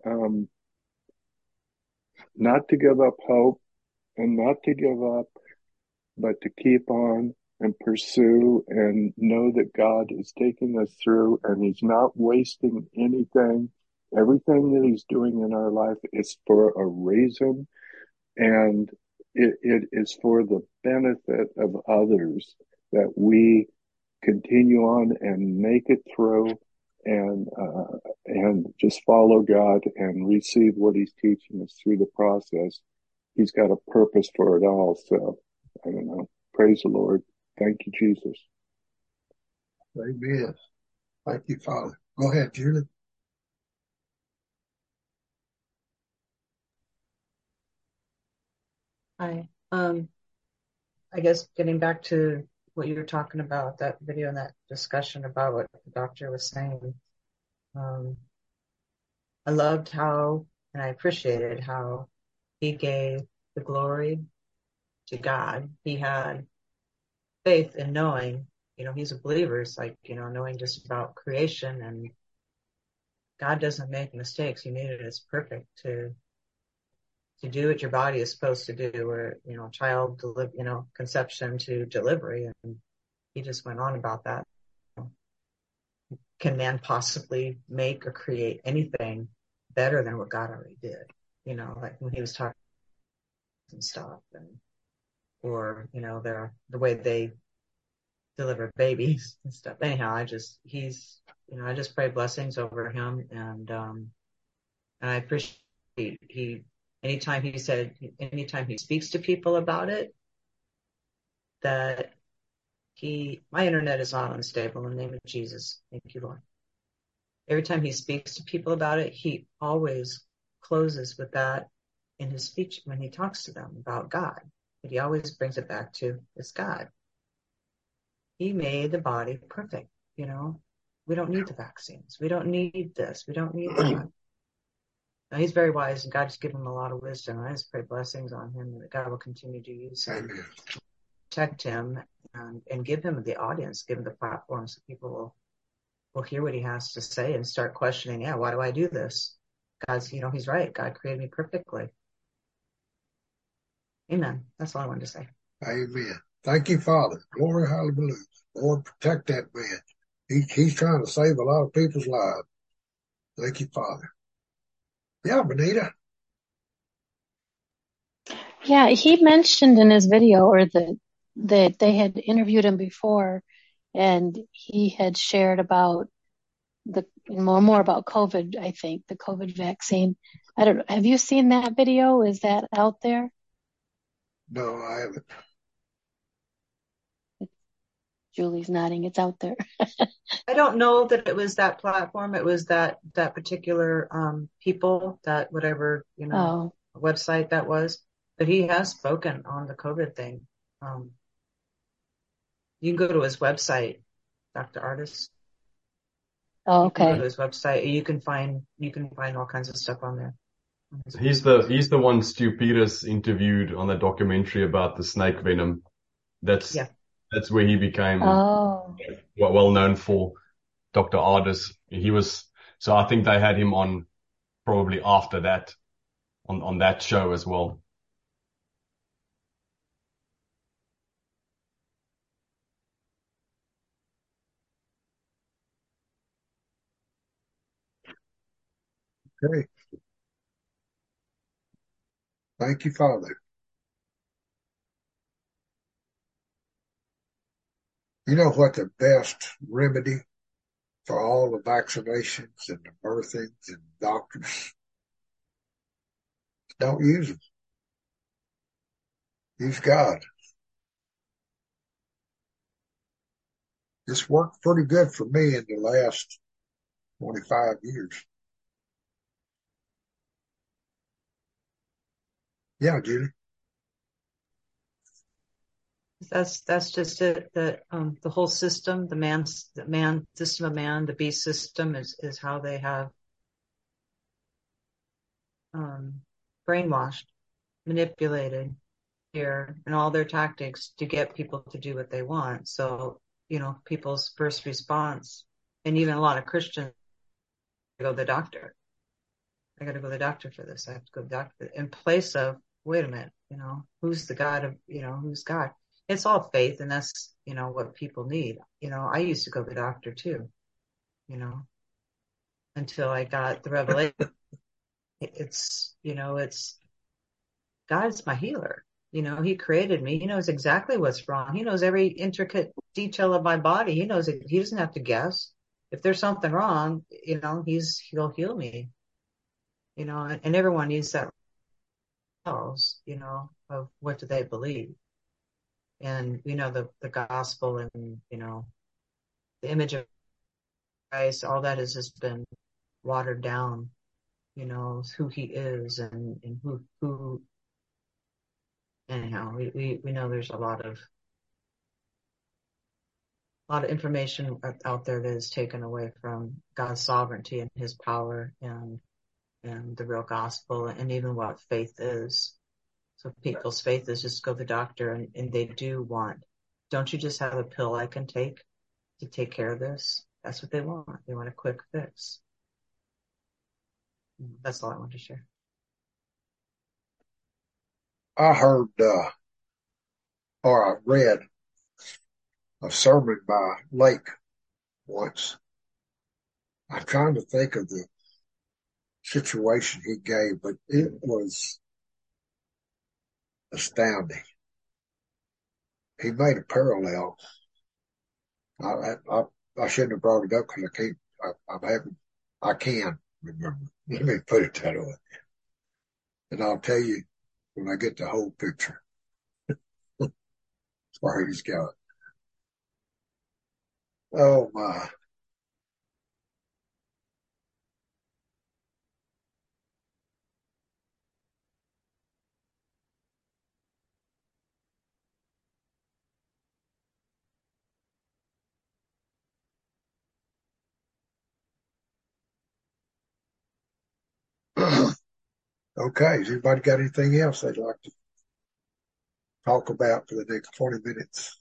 not to give up hope and not to give up, but to keep on and pursue and know that God is taking us through and he's not wasting anything. Everything that he's doing in our life is for a reason, and it is for the benefit of others that we continue on and make it through and just follow God and receive what he's teaching us through the process. He's got a purpose for it all. So I don't know. Praise the Lord. Thank you, Jesus. Amen. Thank you, Father. Go ahead, Julie. Hi. I guess getting back to what you were talking about, that video and that discussion about what the doctor was saying. I loved how, and I appreciated how he gave the glory to God. He had faith in knowing, he's a believer. It's like, knowing just about creation, and God doesn't make mistakes. He made it as perfect to do what your body is supposed to do, or, child, conception to delivery. And he just went on about that. Can man possibly make or create anything better than what God already did? Like when he was talking and stuff, or, the way they deliver babies and stuff. Anyhow, I just pray blessings over him. And I appreciate anytime he speaks to people about it, that my internet is not unstable in the name of Jesus. Thank you, Lord. Every time he speaks to people about it, he always closes with that in his speech when he talks to them about God. But he always brings it back to it's God. He made the body perfect. We don't need the vaccines. We don't need this. We don't need that. Now, he's very wise, and God's given him a lot of wisdom. I just pray blessings on him, that God will continue to use him, protect him, and give him the audience, give him the platform so people will hear what he has to say and start questioning, why do I do this? God's, he's right. God created me perfectly. Amen. That's all I wanted to say. Amen. Thank you, Father. Glory, hallelujah. Lord, protect that man. He's trying to save a lot of people's lives. Thank you, Father. Yeah, Benita. Yeah, he mentioned in his video that they had interviewed him before, and he had shared about more about COVID, I think, the COVID vaccine. I don't know. Have you seen that video? Is that out there? No, I haven't. Julie's nodding. It's out there. I don't know that it was that platform. It was that particular people, that whatever website that was. But he has spoken on the COVID thing. You can go to his website, Dr. Ardis. Oh, okay. You can go to his website. You can find all kinds of stuff on there. He's the one Stu Peters interviewed on the documentary about the snake venom. That's where he became well known for. Dr. Ardis. So I think they had him on probably after that. on that show as well. Okay. Thank you, Father. You know what the best remedy for all the vaccinations and the birthings and doctors? Don't use them. Use God. This worked pretty good for me in the last 25 years. Yeah, Judy. That's just it. The whole system, the man system of man, the beast system is how they have brainwashed, manipulated here, and all their tactics to get people to do what they want. So, people's first response, and even a lot of Christians, go to the doctor. I got to go to the doctor for this. I have to go to the doctor in place of, wait a minute, who's the God of, who's God? It's all faith, and that's, what people need. I used to go to the doctor too, until I got the revelation. It's God's my healer. He created me. He knows exactly what's wrong. He knows every intricate detail of my body. He knows it. He doesn't have to guess. If there's something wrong, he'll heal me. And everyone needs that, of what do they believe. And the gospel and the image of Christ, all that has just been watered down, who he is and who anyhow, we know there's a lot of information out there that is taken away from God's sovereignty and his power and the real gospel and even what faith is. So people's faith is just go to the doctor and they do want, don't you just have a pill I can take to take care of this? That's what they want. They want a quick fix. That's all I want to share. I heard, or I read a sermon by Lake once. I'm trying to think of the situation he gave, but it was astounding. He made a parallel. I shouldn't have brought it up because I can remember. Let me put it that way. And I'll tell you when I get the whole picture. Where he's going. Oh my. Okay, has anybody got anything else they'd like to talk about for the next 20 minutes?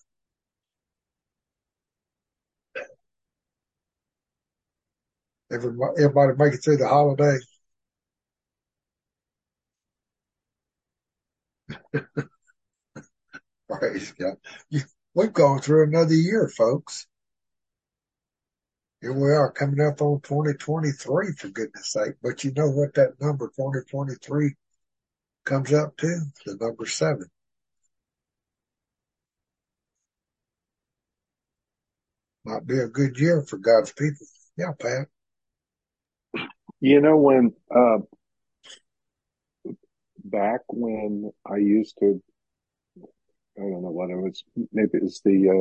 Everybody make it through the holiday? Praise God. We've gone through another year, folks. Here we are coming up on 2023, for goodness sake. But you know what that number 2023 comes up to? The number 7. Might be a good year for God's people. Yeah, Pat. When back when I used to, I don't know what it was, maybe it's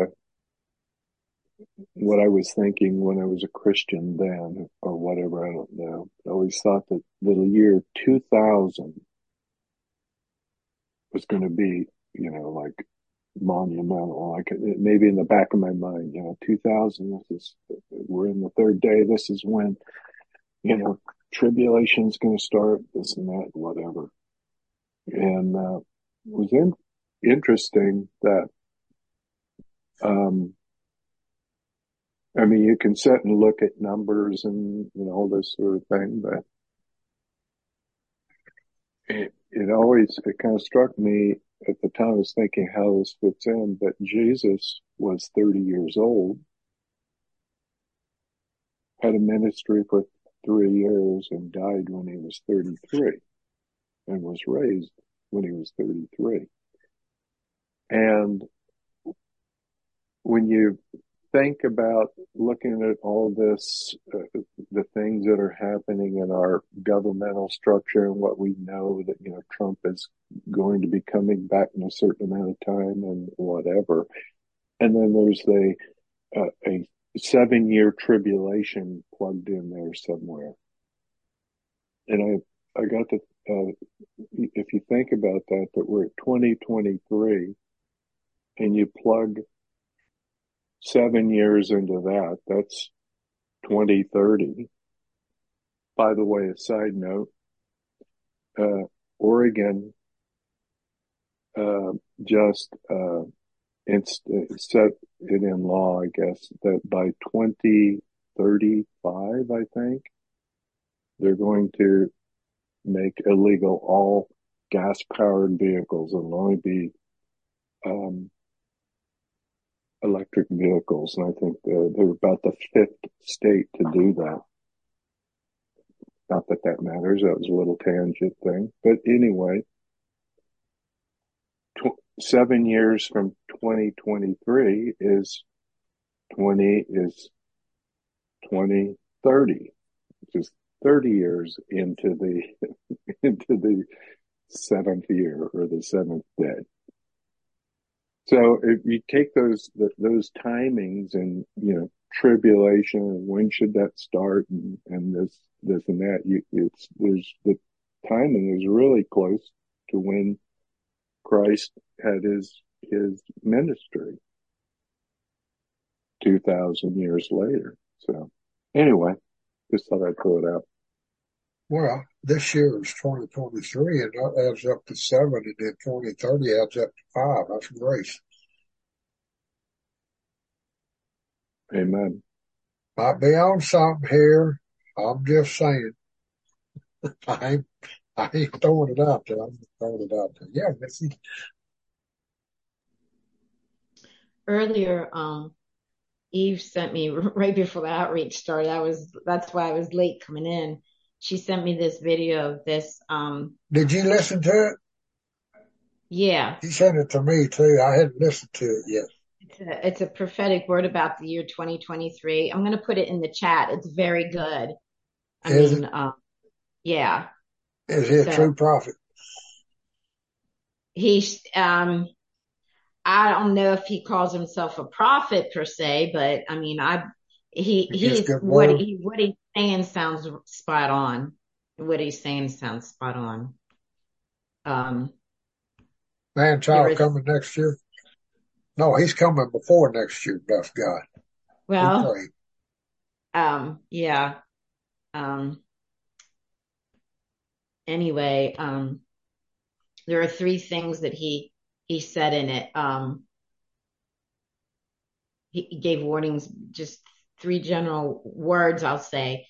what I was thinking when I was a Christian then or whatever, I don't know. I always thought that the year 2000 was going to be, like monumental, like maybe in the back of my mind, 2000, we're in the third day. This is when, tribulation's going to start, this and that, whatever. And, it was interesting that, you can sit and look at numbers and, all this sort of thing, but it kind of struck me at the time. I was thinking how this fits in, but Jesus was 30 years old, had a ministry for 3 years, and died when he was 33, and was raised when he was 33. And when you think about looking at all this, the things that are happening in our governmental structure and what we know that, Trump is going to be coming back in a certain amount of time and whatever. And then there's a 7-year tribulation plugged in there somewhere. And I got to, if you think about that we're at 2023 and you plug 7 years into that, that's 2030. By the way, a side note, Oregon just set it in law, I guess, that by 2035, I think, they're going to make illegal all gas-powered vehicles and only be electric vehicles. And I think they're about the 5th state to do that. Not that that matters. That was a little tangent thing. But anyway, 7 years from 2023 is 2030, which is 30 years into the into the 7th year or the 7th day. So if you take those timings and, tribulation and when should that start and this and that, the timing is really close to when Christ had his ministry 2,000 years later. So anyway, just thought I'd throw it out. Well, this year is 2023, and that adds up to 7, and then 2030 adds up to 5. That's grace. Amen. Might be on something here. I'm just saying. I ain't throwing it out there. I'm just throwing it out there. Yeah, Missy. Earlier, Eve sent me right before the outreach started. That's why I was late coming in. She sent me this video of this. Did you listen to it? Yeah. She sent it to me too. I hadn't listened to it yet. It's a prophetic word about the year 2023. I'm going to put it in the chat. It's very good. Yeah. Is he a true prophet? He's, I don't know if he calls himself a prophet per se, but I mean, he's what he's saying sounds spot on. What he's saying sounds spot on. Man-child coming next year? No, he's coming before next year, bless God. Well, yeah. Anyway, there are 3 things that he said in it. He gave warnings, just 3 general words, I'll say.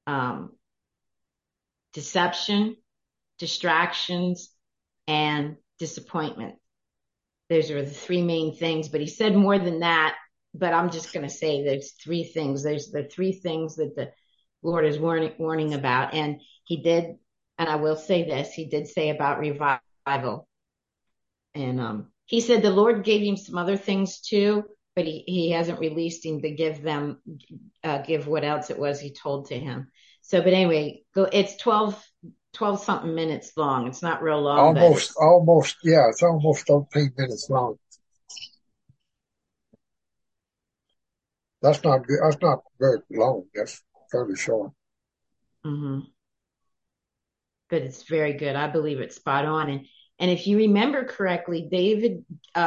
Deception, distractions, and disappointment. Those are the 3 main things, but he said more than that, but I'm just going to say there's 3 things. There's the 3 things that the Lord is warning about. And he did, and I will say this, he did say about revival. And he said the Lord gave him some other things too, but he hasn't released him to give what else it was he told to him. So, but anyway, it's 12 something minutes long. It's not real long. Almost, yeah, it's almost 13 minutes long. That's not good. That's not very long. That's fairly short. Mm-hmm. But it's very good. I believe it's spot on. And if you remember correctly, David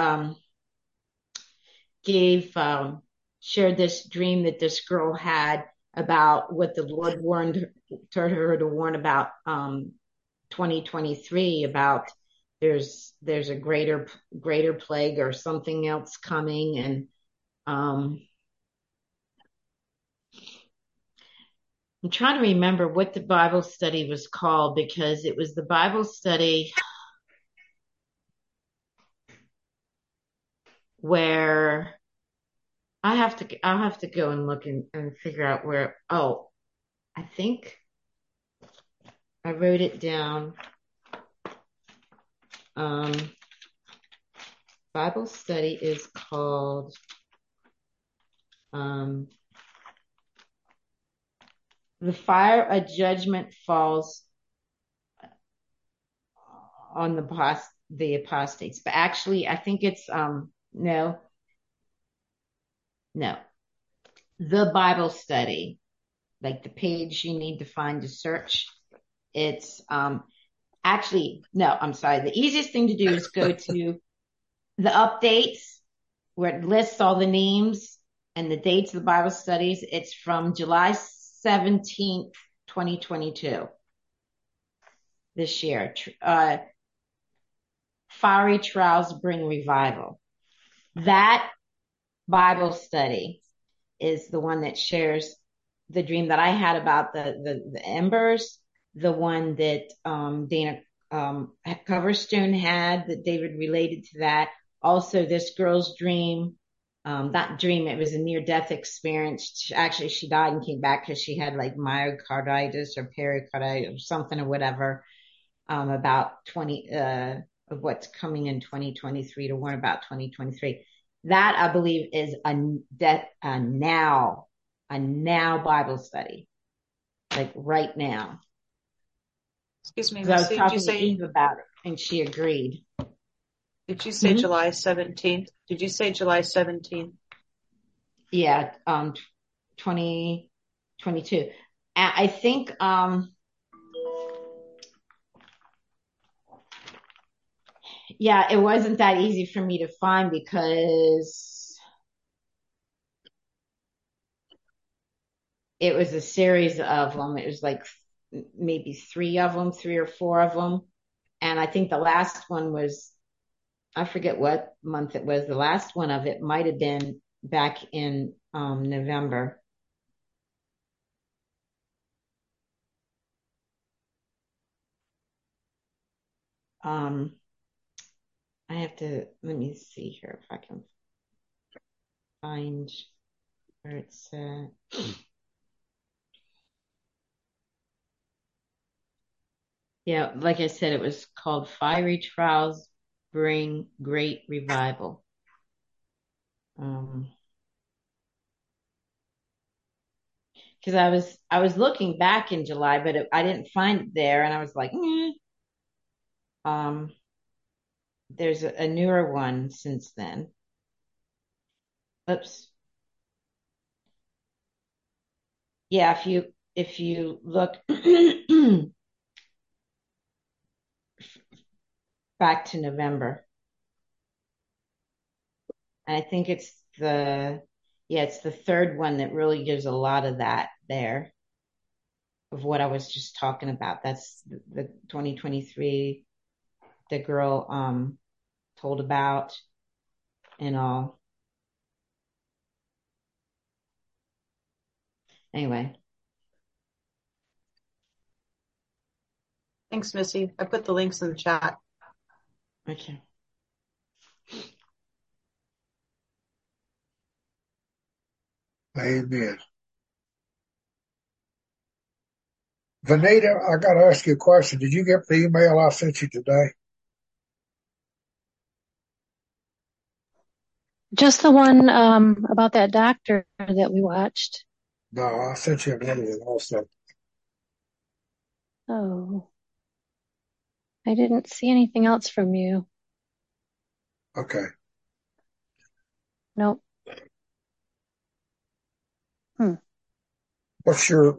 shared this dream that this girl had about what the Lord told her to warn about 2023, about there's a greater plague or something else coming. And I'm trying to remember what the Bible study was called because it was the Bible study where I'll have to go and look and figure out where, oh, I think I wrote it down. Bible study is called, The Fire of Judgment Falls on the Apostates. But actually, I think it's, no, the Bible study, like the page you need to find to search. It's, actually, no, I'm sorry. The easiest thing to do is go to the updates where it lists all the names and the dates of the Bible studies. It's from July 17th, 2022, this year. Fiery Trials Bring Revival. That Bible study is the one that shares the dream that I had about the embers, the one that Dana Coverstone had, that David related to that. Also, this girl's dream, not dream, it was a near-death experience. Actually, she died and came back because she had like myocarditis or pericarditis or something or whatever, about 20, of what's coming in 2023 to warn about 2023. That I believe is a now Bible study, like right now. Excuse me, Because I was Missy, did you talking to say Eve about it, and she agreed. did you say July 17th? Did you say July 17th? Yeah, 2022. I think yeah, it wasn't that easy for me to find because it was a series of them. It was like maybe three or four of them. And I think the last one was, I forget what month it was. The last one of it might have been back in November. I have to, let me see here if I can find where it's yeah, like I said, it was called Fiery Trials Bring Great Revival. Because I was looking back in July, but I didn't find it there, and I was like, there's a newer one since then. Oops. Yeah, if you look back to November, and I think it's it's the third one that really gives a lot of that there of what I was just talking about. That's the 2023 the girl told about and all. Anyway. Thanks, Missy. I put the links in the chat. Okay. Amen. Vanita, I got to ask you a question. Did you get the email I sent you today? Just the one about that doctor that we watched. No, I sent you another one also. Oh, I didn't see anything else from you. Okay. Nope. What's your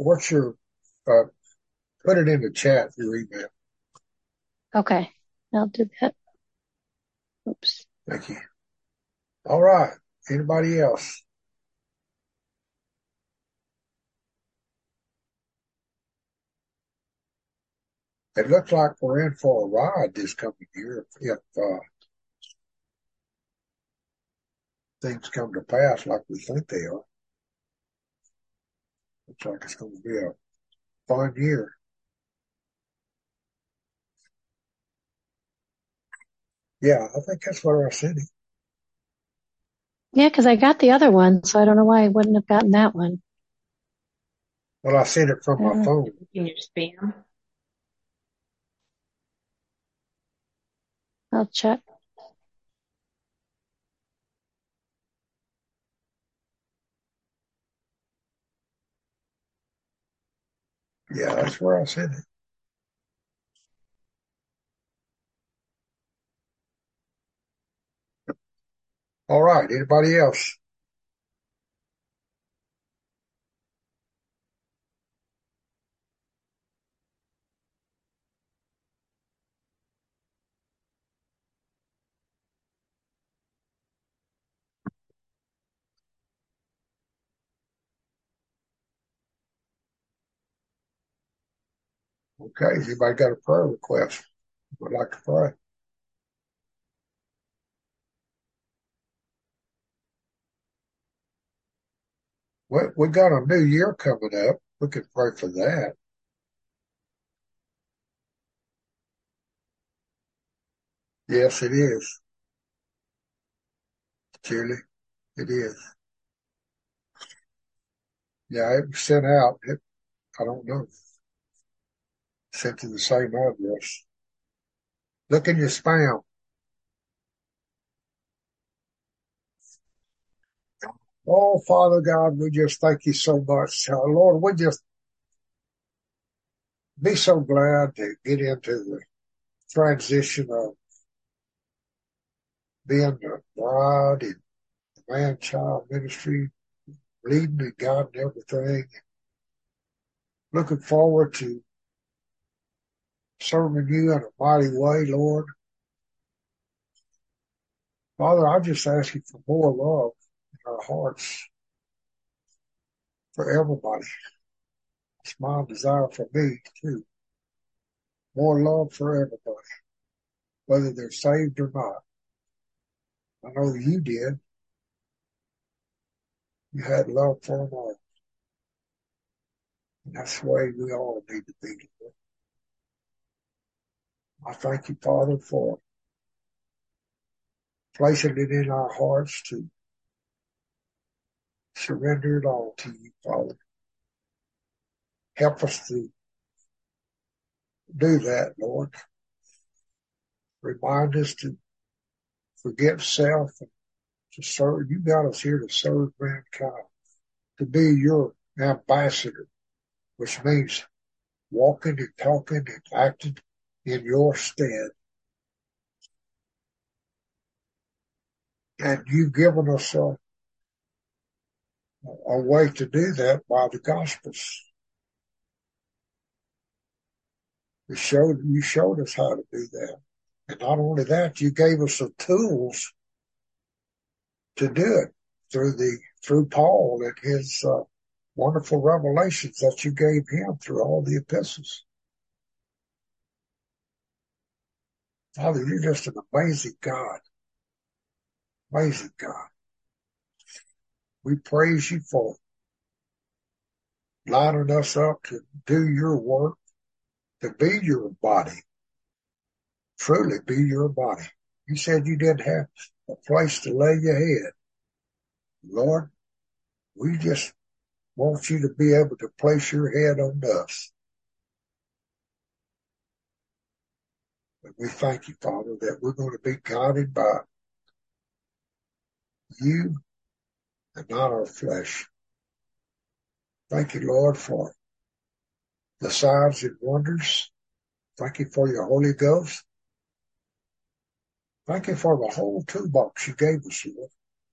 put it in the chat, your email. Okay, I'll do that. Oops. Thank you. All right. Anybody else? It looks like we're in for a ride this coming year if things come to pass like we think they are. Looks like it's going to be fun year. Yeah, I think that's where I sent it. Yeah, because I got the other one, so I don't know why I wouldn't have gotten that one. Well, I sent it from my phone. In your spam. I'll check. Yeah, that's where I sent it. All right. Anybody else? Okay. Anybody got a prayer request? Would like to pray? We got a new year coming up. We could pray for that. Yes, it is. Julie, it is. Yeah, it was sent out. I don't know. Sent to the same address. Look in your spam. Oh, Father God, we just thank you so much. Lord, we just be so glad to get into the transition of being the bride and the man-child ministry, leading and guiding everything. Looking forward to serving you in a mighty way, Lord. Father, I just ask you for more love in our hearts for everybody. It's my desire for me, too. More love for everybody, whether they're saved or not. I know you did. You had love for them all. And that's the way we all need to be. I thank you, Father, for placing it in our hearts to surrender it all to you, Father. Help us to do that, Lord. Remind us to forget self and to serve. You got us here to serve mankind, to be your ambassador, which means walking and talking and acting in your stead. And you've given us a way to do that by the Gospels. You showed us how to do that. And not only that, you gave us the tools to do it through Paul and his wonderful revelations that you gave him through all the epistles. Father, you're just an amazing God. Amazing God. We praise you for lining us up to do your work, to be your body, truly be your body. You said you didn't have a place to lay your head. Lord, we just want you to be able to place your head on us. And we thank you, Father, that we're going to be guided by you and not our flesh. Thank you, Lord, for the signs and wonders. Thank you for your Holy Ghost. Thank you for the whole toolbox you gave us, Lord.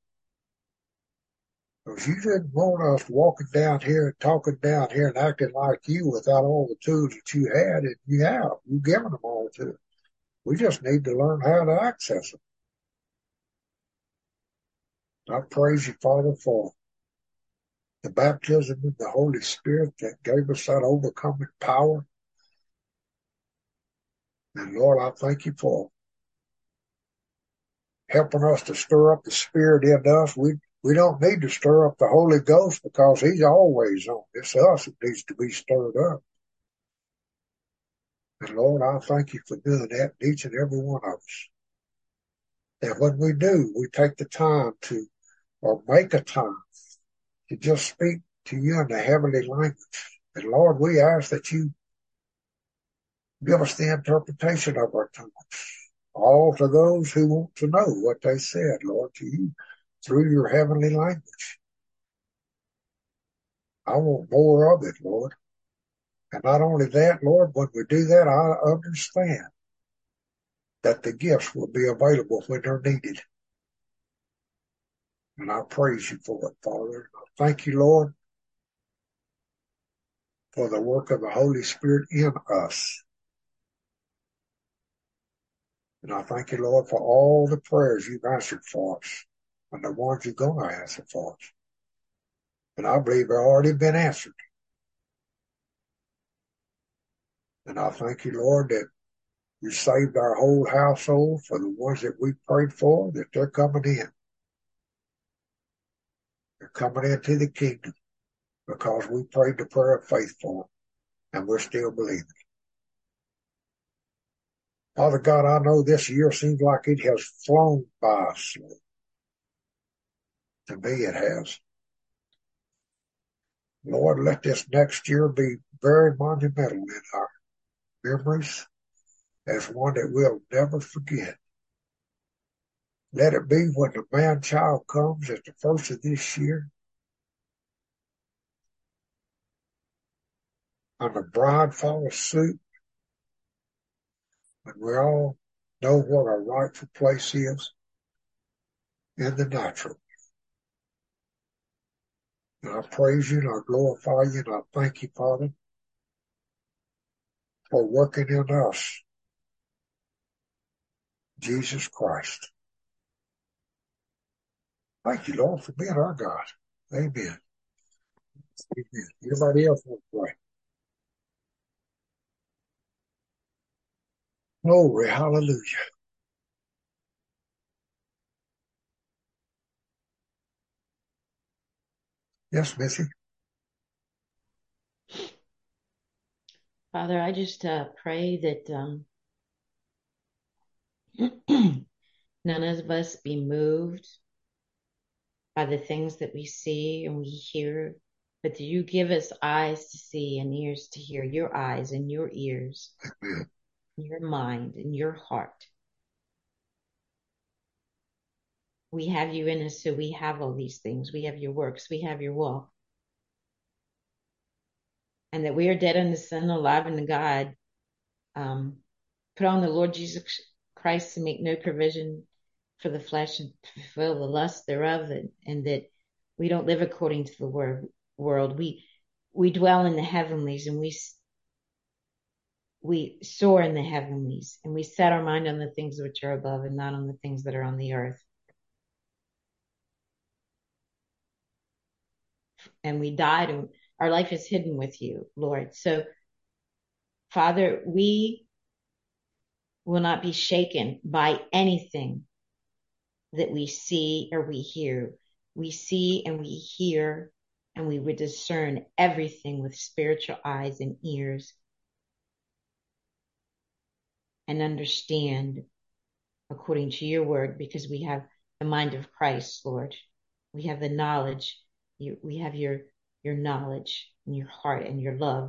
Because you didn't want us walking down here and talking down here and acting like you without all the tools that you had, and you have. You've given them all to us. We just need to learn how to access them. I praise you, Father, for the baptism of the Holy Spirit that gave us that overcoming power. And Lord, I thank you for helping us to stir up the Spirit in us. We don't need to stir up the Holy Ghost because he's always on. It's us that needs to be stirred up. And Lord, I thank you for doing that in each and every one of us. And when we do, we take the time to, or make a time to just speak to you in the heavenly language. And Lord, we ask that you give us the interpretation of our tongues, all to those who want to know what they said, Lord, to you through your heavenly language. I want more of it, Lord. And not only that, Lord, when we do that, I understand that the gifts will be available when they're needed. And I praise you for it, Father. Thank you, Lord, for the work of the Holy Spirit in us. And I thank you, Lord, for all the prayers you've answered for us and the ones you're going to answer for us. And I believe they've already been answered. And I thank you, Lord, that you saved our whole household for the ones that we prayed for, that they're coming in. They're coming into the kingdom because we prayed the prayer of faith for them, and we're still believing. Father God, I know this year seems like it has flown by us. To me, it has. Lord, let this next year be very monumental in our memories as one that we'll never forget. Let it be when the man-child comes at the first of this year, and the bride follows suit, and we all know what our rightful place is in the natural. And I praise you, and I glorify you, and I thank you, Father, for working in us, Jesus Christ. Thank you, Lord, for being our God. Amen. Amen. Anybody else want to pray? Glory, hallelujah. Yes, Missy. Father, I just pray that none of us be moved by the things that we see and we hear, but that you give us eyes to see and ears to hear, your eyes and your ears, Amen. your mind and your heart. We have you in us, so we have all these things. We have your works, we have your walk. And that we are dead unto sin, alive unto God. Put on the Lord Jesus Christ to make no provision for the flesh and to fulfill the lust thereof, and that we don't live according to the world. We dwell in the heavenlies, and we soar in the heavenlies, and we set our mind on the things which are above and not on the things that are on the earth. And we died, and our life is hidden with you, Lord. So, Father, we will not be shaken by anything that we see or we hear. We see and we hear, and we would discern everything with spiritual eyes and ears, and understand according to your word, because we have the mind of Christ, Lord. We have the knowledge. We have your knowledge and your heart and your love.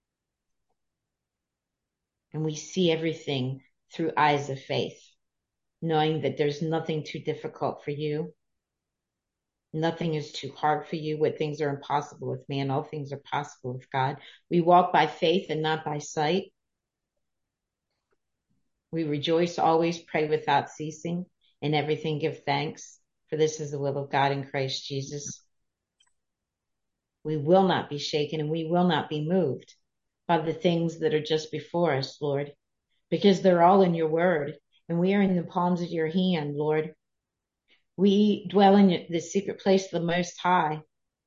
And we see everything through eyes of faith, knowing that there's nothing too difficult for you. Nothing is too hard for you. What things are impossible with man, all things are possible with God. We walk by faith and not by sight. We rejoice always, pray without ceasing, in everything give thanks, for this is the will of God in Christ Jesus. We will not be shaken and we will not be moved by the things that are just before us, Lord, because they're all in your word, and we are in the palms of your hand, Lord. We dwell in the secret place of the Most High.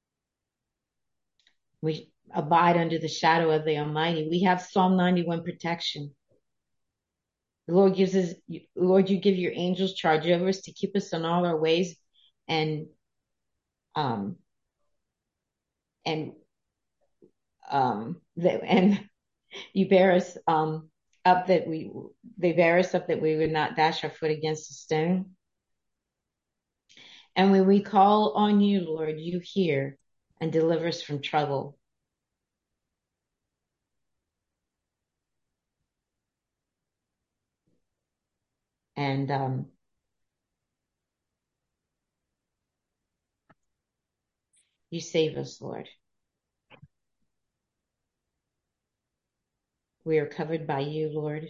We abide under the shadow of the Almighty. We have Psalm 91 protection. The Lord gives us, Lord, you give your angels charge over us to keep us in all our ways, and you bear us they bear us up that we would not dash our foot against a stone. And when we call on you, Lord, you hear and deliver us from trouble. And you save us, Lord. We are covered by you, Lord.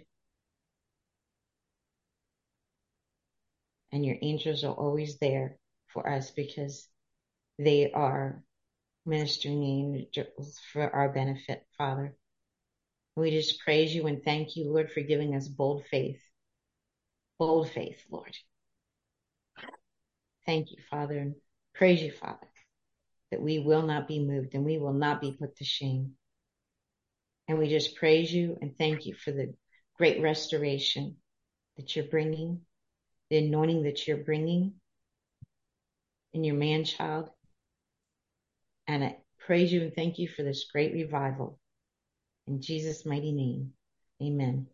And your angels are always there for us because they are ministering angels for our benefit, Father. We just praise you and thank you, Lord, for giving us bold faith. Bold faith, Lord. Thank you, Father, and praise you, Father, that we will not be moved and we will not be put to shame. And we just praise you and thank you for the great restoration that you're bringing, the anointing that you're bringing in your man-child. And I praise you and thank you for this great revival. In Jesus' mighty name, amen.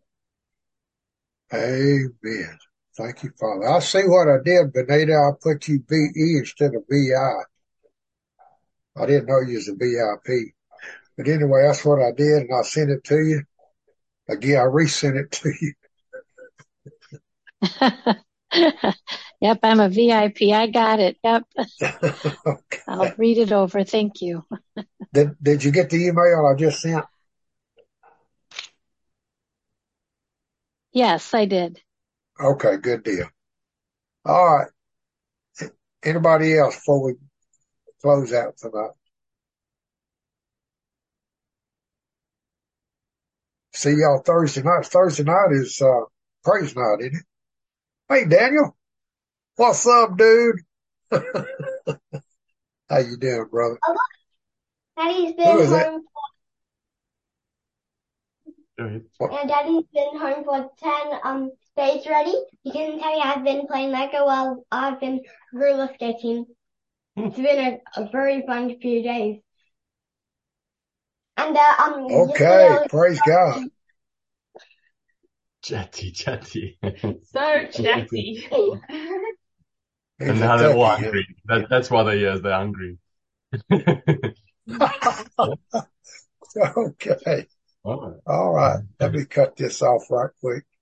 Amen. Thank you, Father. I see what I did, Benita. I put you BE instead of VI. I didn't know you was a VIP. But anyway, that's what I did, and I sent it to you. Again, I resent it to you. Yep, I'm a VIP. I got it. Yep. Okay. I'll read it over. Thank you. Did you get the email I just sent? Yes, I did. Okay, good deal. All right. Anybody else before we close out tonight? See y'all Thursday night. Thursday night is praise night, isn't it? Hey, Daniel. What's up, dude? How you doing, brother? Daddy's been home. And Daddy's been home for 10 days already. You can tell me I've been playing Lego while I've been roller skating. It's been a very fun few days. And okay, praise God. Chatty. So chatty. And now they're all hungry. That's why they're hungry. Okay. All right. Let me cut this off right quick.